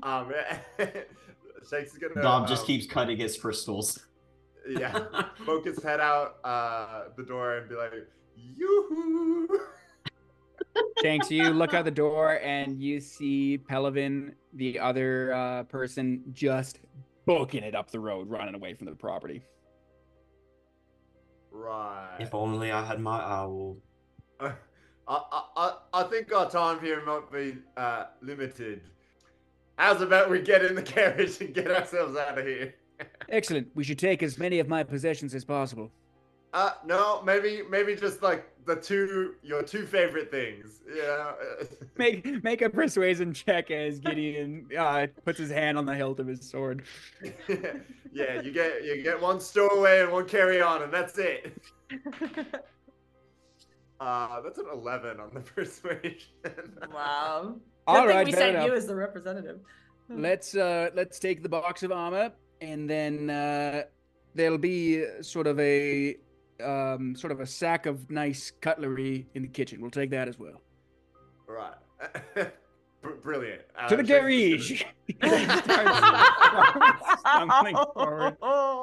Shakes is gonna. Dom just keeps cutting his crystals. Yeah. Poke his head out the door and be like, "Yoo-hoo!" Shanks, you look out the door and you see Pelavin, the other person, just booking it up the road, running away from the property. Right. If only I had my owl. I think our time here might be limited. How's about we get in the carriage and get ourselves out of here? Excellent. We should take as many of my possessions as possible. No, maybe just like your two favorite things. Yeah. Make a persuasion check as Gideon puts his hand on the hilt of his sword. Yeah, you get one stowaway and one carry on, and that's it. That's an 11 on the persuasion. Wow. All Good thing right, we fair sent enough. you as the representative. Let's take the box of armor and then there'll be sort of a sack of nice cutlery in the kitchen. We'll take that as well. Right. Brilliant. To the Shanks is garage. Stumbling forward.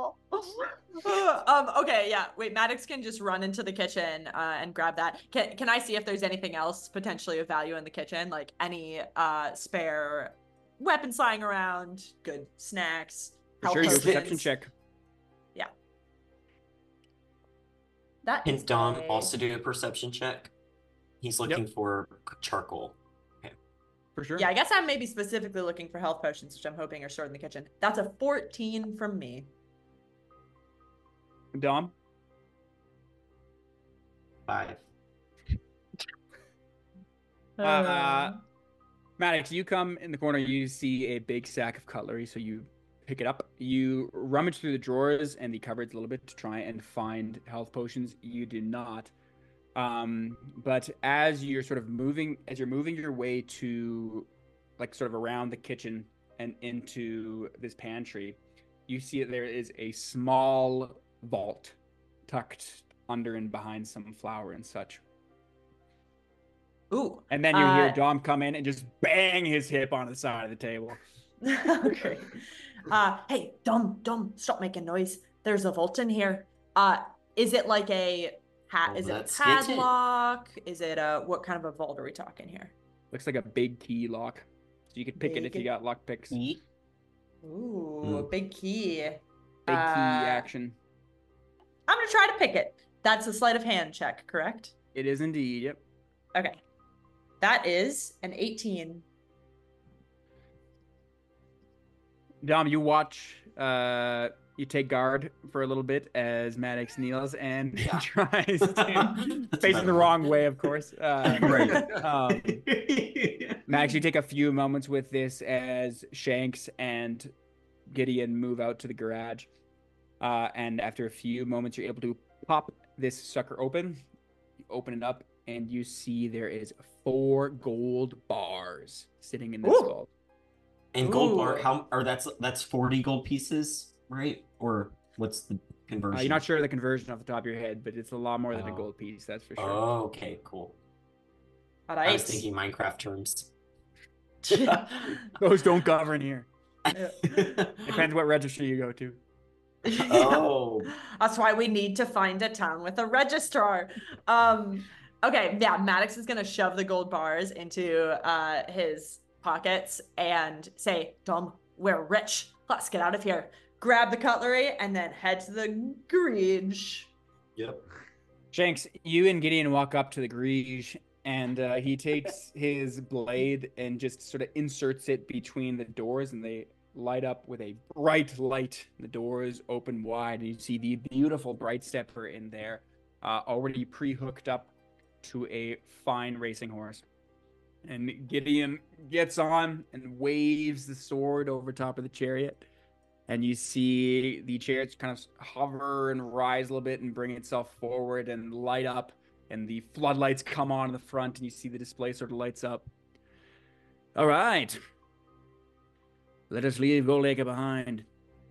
Okay, yeah. Wait, Maddox can just run into the kitchen and grab that. Can I see if there's anything else potentially of value in the kitchen, like any spare weapons lying around, good snacks, For health sure, you potions? perception check. Yeah. That Can is Dom a- also do a perception check? He's looking for charcoal. For sure. Yeah, I guess I'm maybe specifically looking for health potions, which I'm hoping are stored in the kitchen. That's a 14 from me. Dom. 5. Maddox, you come in the corner, you see a big sack of cutlery, so you pick it up. You rummage through the drawers and the cupboards a little bit to try and find health potions. You do not. But as you're moving your way to, like, sort of around the kitchen and into this pantry, you see that there is a small vault tucked under and behind some flour and such. Ooh. And then you hear Dom come in and just bang his hip on the side of the table. Okay. Hey, Dom, stop making noise. There's a vault in here. Is it like a Well, is it a let's get it. padlock? Is it what kind of a vault are we talking here? Looks like a big key lock. So you could pick it if you Big- got lock picks. Big Ooh, a big key. key action. I'm gonna try to pick it. That's a sleight of hand check, correct? It is indeed, yep. Okay. That is an 18. Dom, you watch, you take guard for a little bit as Maddox kneels and Yeah. tries to, That's facing better. the wrong way, of course. Right. Max, you take a few moments with this as Shanks and Gideon move out to the garage. And after a few moments, you're able to pop this sucker open. You open it up, and you see there is 4 gold bars sitting in this Ooh. vault. And gold bar, Ooh. that's 40 gold pieces, right? Or what's the conversion? You're not sure of the conversion off the top of your head, but it's a lot more than a Oh. gold piece, that's for sure. Oh, okay, cool. All I right. was thinking Minecraft terms. Those don't govern here. Depends what register you go to. Oh. That's why we need to find a town with a registrar. Okay, yeah, Maddox is gonna shove the gold bars into his pockets and say, Dom, we're rich. Let's get out of here. Grab the cutlery and then head to the garage. Yep. Shanks, you and Gideon walk up to the garage, and he takes his blade and just sort of inserts it between the doors, and they light up with a bright light. The doors open wide, and you see the beautiful Bright Stepper in there, already pre-hooked up to a fine racing horse. And Gideon gets on and waves the sword over top of the chariot. And you see the chariot kind of hover and rise a little bit and bring itself forward and light up. And the floodlights come on in the front, and you see the display sort of lights up. All right. Let us leave Goldacre behind.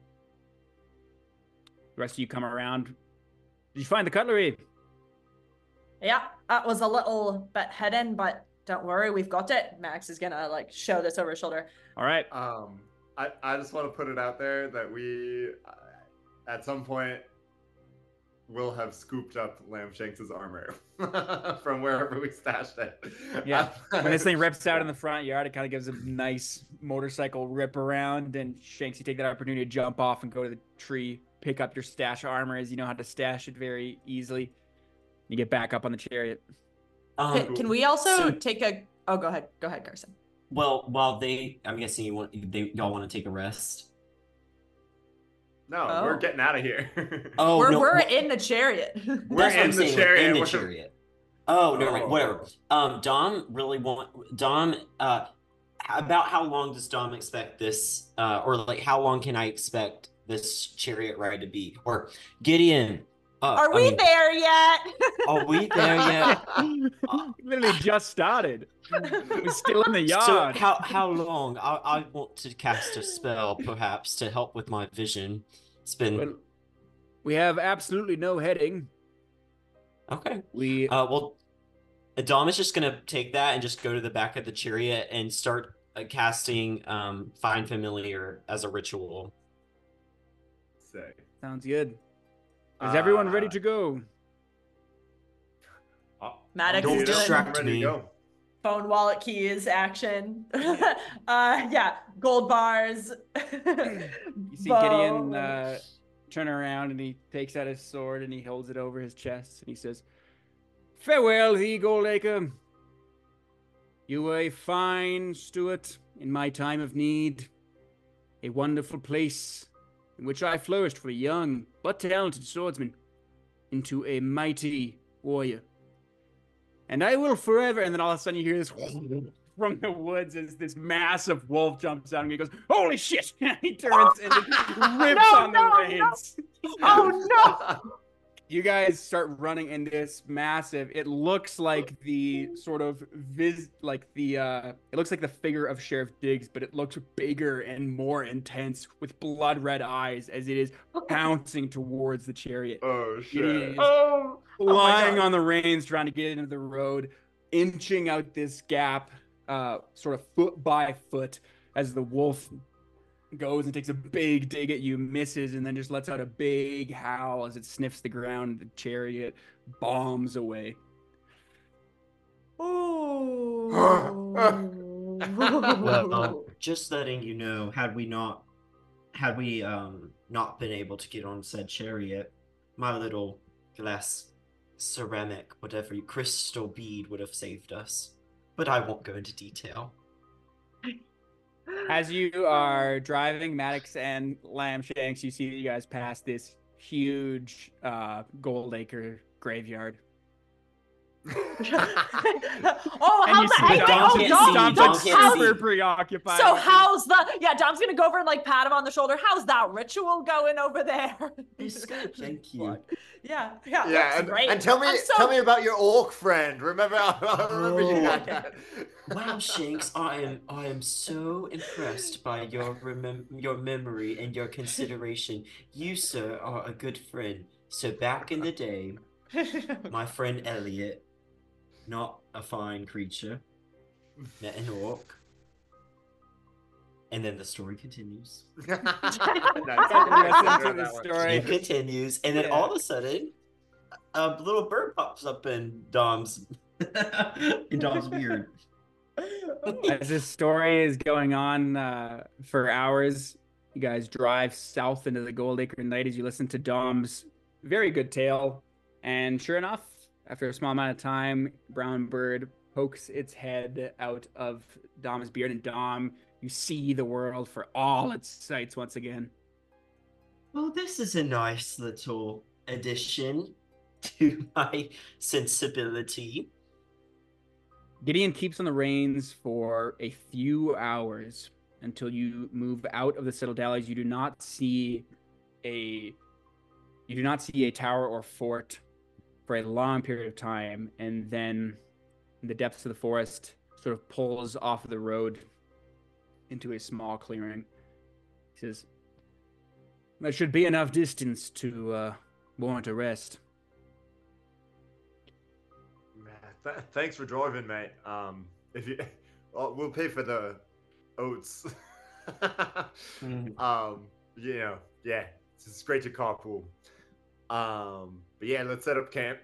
The rest of you come around. Did you find the cutlery? Yeah, that was a little bit hidden, but don't worry, we've got it. Max is gonna like show this over his shoulder. All right. I just want to put it out there that we, at some point, will have scooped up Lamb Shanks' armor from wherever we stashed it. Yeah. When this thing rips out in the front yard, it kind of gives a nice motorcycle rip around, and Shanks, you take that opportunity to jump off and go to the tree, pick up your stash of armor, as you know how to stash it very easily. You get back up on the chariot. Can we also so- take a? Oh, go ahead, Carson. Well, while I'm guessing y'all want to take a rest. No, Oh. we're getting out of here. Oh, we're no, we're well, in the chariot. We're that's what I'm in the saying, chariot. In the We're- chariot. Oh, never mind. Oh. Whatever. Dom. About how long does Dom expect this? Or like, how long can I expect this chariot ride to be? Or Gideon. Are we there yet? Are we there yet? Literally just started. We're still in the So yard. how long? I want to cast a spell, perhaps, to help with my vision. It's been Well, We have absolutely no heading. Okay. We Well, Dom is just gonna take that and just go to the back of the chariot and start casting Find Familiar as a ritual. Sick. sounds good. Is everyone ready to go? Maddox Don't is doing distract ready to me. go. phone wallet keys action. Yeah, gold bars. You see Gideon turn around and he takes out his sword and he holds it over his chest and he says, "Farewell, thee, Goldacre. You were a fine steward in my time of need, a wonderful place in which I flourished from a young but talented swordsman into a mighty warrior. And I will forever," and then all of a sudden you hear this from the woods as this massive wolf jumps out and he goes, "Holy shit!" He turns and just rips on the reins. Oh no! You guys start running in this massive. It looks like the sort of it looks like the figure of Sheriff Diggs, but it looks bigger and more intense with blood red eyes as it is pouncing towards the chariot. Oh Gideon shit. is Oh, flying God. on the reins, trying to get into the road, inching out this gap, sort of foot by foot, as the wolf goes and takes a big dig at you, misses, and then just lets out a big howl as it sniffs the ground. The chariot bombs away. Well, just letting you know, had we not been able to get on said chariot, my little glass ceramic, whatever crystal bead would have saved us. But I won't go into detail. As you are driving Maddox and Lambshanks, you see you guys pass this huge Goldacre graveyard. Oh, And how's you that? see Hey, wait, Dom oh, can't Dom, see, Dom's Dom like can't super see. preoccupied. So with how's Dom's gonna go over and like pat him on the shoulder. How's that ritual going over there? It's good, thank you. Yeah, Yeah, looks and, great. and tell me I'm so- about your orc friend. Remember, I remember you had that. Wow, Shanks, I am so impressed by your memory and your consideration. You, sir, are a good friend. So back in the day, my friend Elliot, not a fine creature, met an orc. And then the story continues. Nice. Listen to the story. It continues, and then all of a sudden, a little bird pops up in Dom's beard. As this story is going on for hours, you guys drive south into the Goldacre night as you listen to Dom's very good tale. And sure enough, after a small amount of time, brown bird pokes its head out of Dom's beard, and Dom, you see the world for all its sights once again. Well, this is a nice little addition to my sensibility. Gideon keeps on the reins for a few hours until you move out of the Citadel. As you do not see a tower or fort for a long period of time, and then in the depths of the forest sort of pulls off of the road into a small clearing. He says, "There should be enough distance to warrant a rest." Man, thanks for driving, mate. If you, we'll pay for the oats. You know, yeah, it's great to carpool. But yeah, let's set up camp.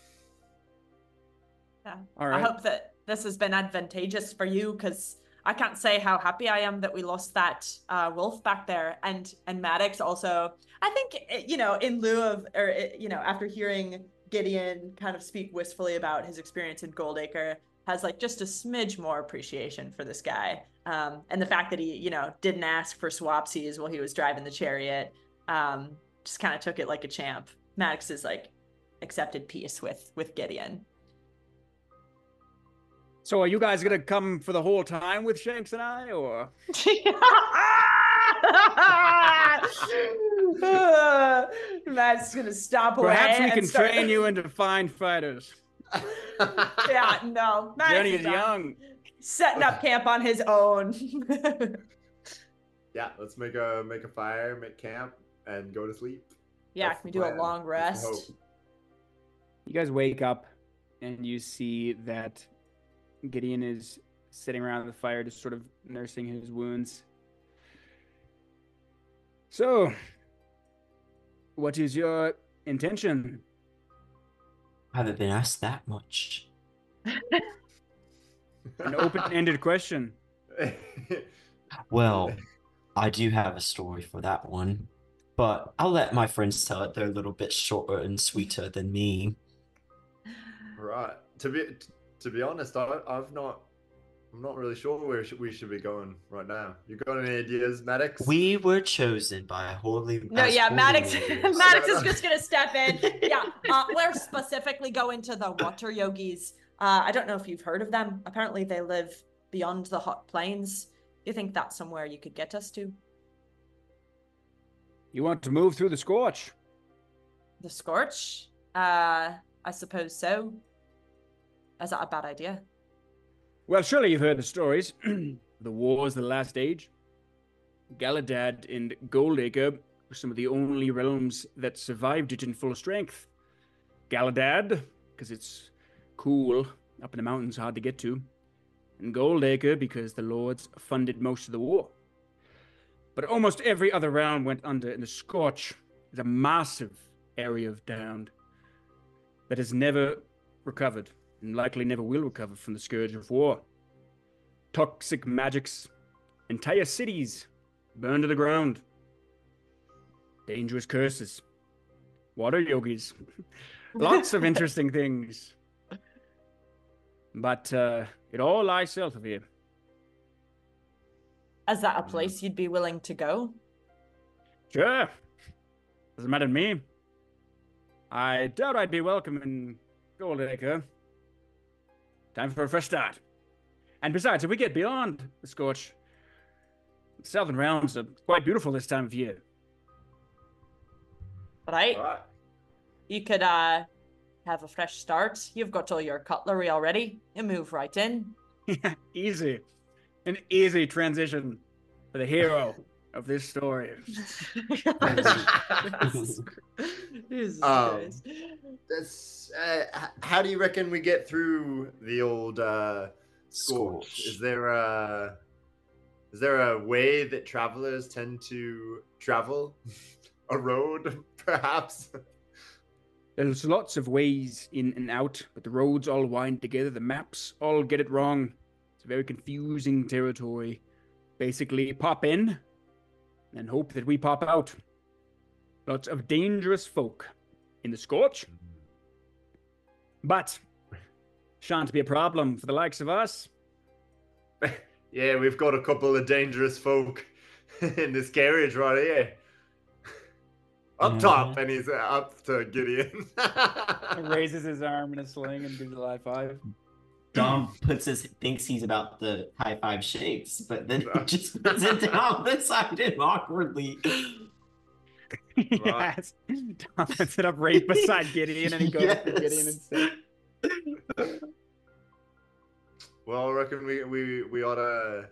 Yeah. All I right. hope that this has been advantageous for you, because I can't say how happy I am that we lost that wolf back there. And Maddox also, I think, you know, in lieu of, or, you know, after hearing Gideon kind of speak wistfully about his experience in Goldacre, has like just a smidge more appreciation for this guy. And the fact that he, you know, didn't ask for swapsies while he was driving the chariot, just kind of took it like a champ. Maddox is like accepted peace with Gideon. So are you guys gonna come for the whole time with Shanks and I, or? Matt's gonna stop away. Perhaps we and can start- train you into fine fighters. Yeah, no. Matt's Journey is done. young. Setting up camp on his own. Yeah, let's make a fire, make camp, and go to sleep. Yeah, That's can we the do a plan. long That's the rest? hope. You guys wake up and you see that Gideon is sitting around the fire, just sort of nursing his wounds. So, what is your intention? I haven't been asked that much. An open-ended question. Well, I do have a story for that one, but I'll let my friends tell it. They're a little bit shorter and sweeter than me. Right. To be honest, I'm not really sure where we should be going right now. You got any ideas, Maddox? We were chosen by No, as yeah, holy Maddox. leaders. Maddox is just gonna step in. Yeah, we're specifically going to the water yogis. I don't know if you've heard of them. Apparently, they live beyond the hot plains. You think that's somewhere you could get us to? You want to move through the scorch? The Scorch? I suppose so. Is that a bad idea? Well, surely you've heard the stories. The wars of the last age. Galadad and Goldacre were some of the only realms that survived it in full strength. Galadad, because it's cool, up in the mountains, hard to get to. And Goldacre, because the lords funded most of the war. But almost every other realm went under, and the Scorch is a massive area of downed that has never recovered, and likely never will recover from the scourge of war. Toxic magics, entire cities burned to the ground, dangerous curses, water yogis, lots of interesting things. But it all lies south of here. Is that a place you'd be willing to go? Sure. Doesn't matter to me. I doubt I'd be welcome in Goldacre. Time for a fresh start. And besides, if we get beyond the Scorch, the southern realms are quite beautiful this time of year. Right? Right. You could have a fresh start. You've got all your cutlery already. You move right in. Easy. An easy transition for the hero of this story. Jesus Um, Christ. That's how do you reckon we get through the old Scorch? Scorch. Is there a way that travelers tend to travel? A road, perhaps? There's lots of ways in and out, but the roads all wind together. The maps all get it wrong. It's a very confusing territory. Basically, pop in and hope that we pop out. Lots of dangerous folk in the Scorch. But shan't be a problem for the likes of us. Yeah, we've got a couple of dangerous folk in this carriage right here. Up top, and he's up to Gideon. Raises his arm in a sling and gives a high five. Dom thinks he's about the high five shakes, but then just puts it down beside him awkwardly. Yes. Tom puts it up right beside Gideon and he goes for Gideon instead. Well, I reckon we ought to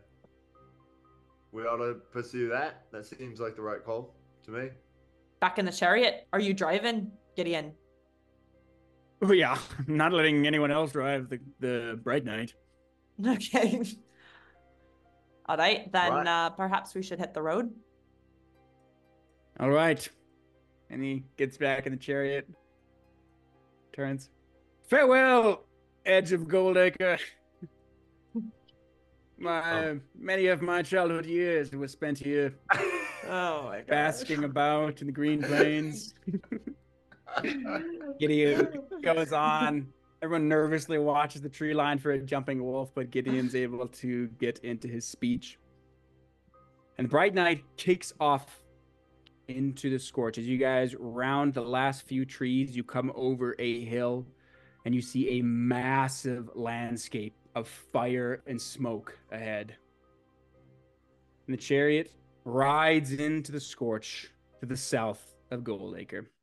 pursue that. That seems like the right call to me. Back in the chariot. Are you driving, Gideon? Oh yeah, I'm not letting anyone else drive the Bright Knight. Okay. All right, then Right. Perhaps we should hit the road. All right. And he gets back in the chariot. Turns. Farewell, Edge of Goldacre. Many of my childhood years were spent here, Oh my god. basking about in the green plains. Gideon goes on. Everyone nervously watches the tree line for a jumping wolf, but Gideon's able to get into his speech. And the Bright Knight kicks off into the Scorch. As you guys round the last few trees, you come over a hill and you see a massive landscape of fire and smoke ahead. And the chariot rides into the Scorch to the south of Goldacre.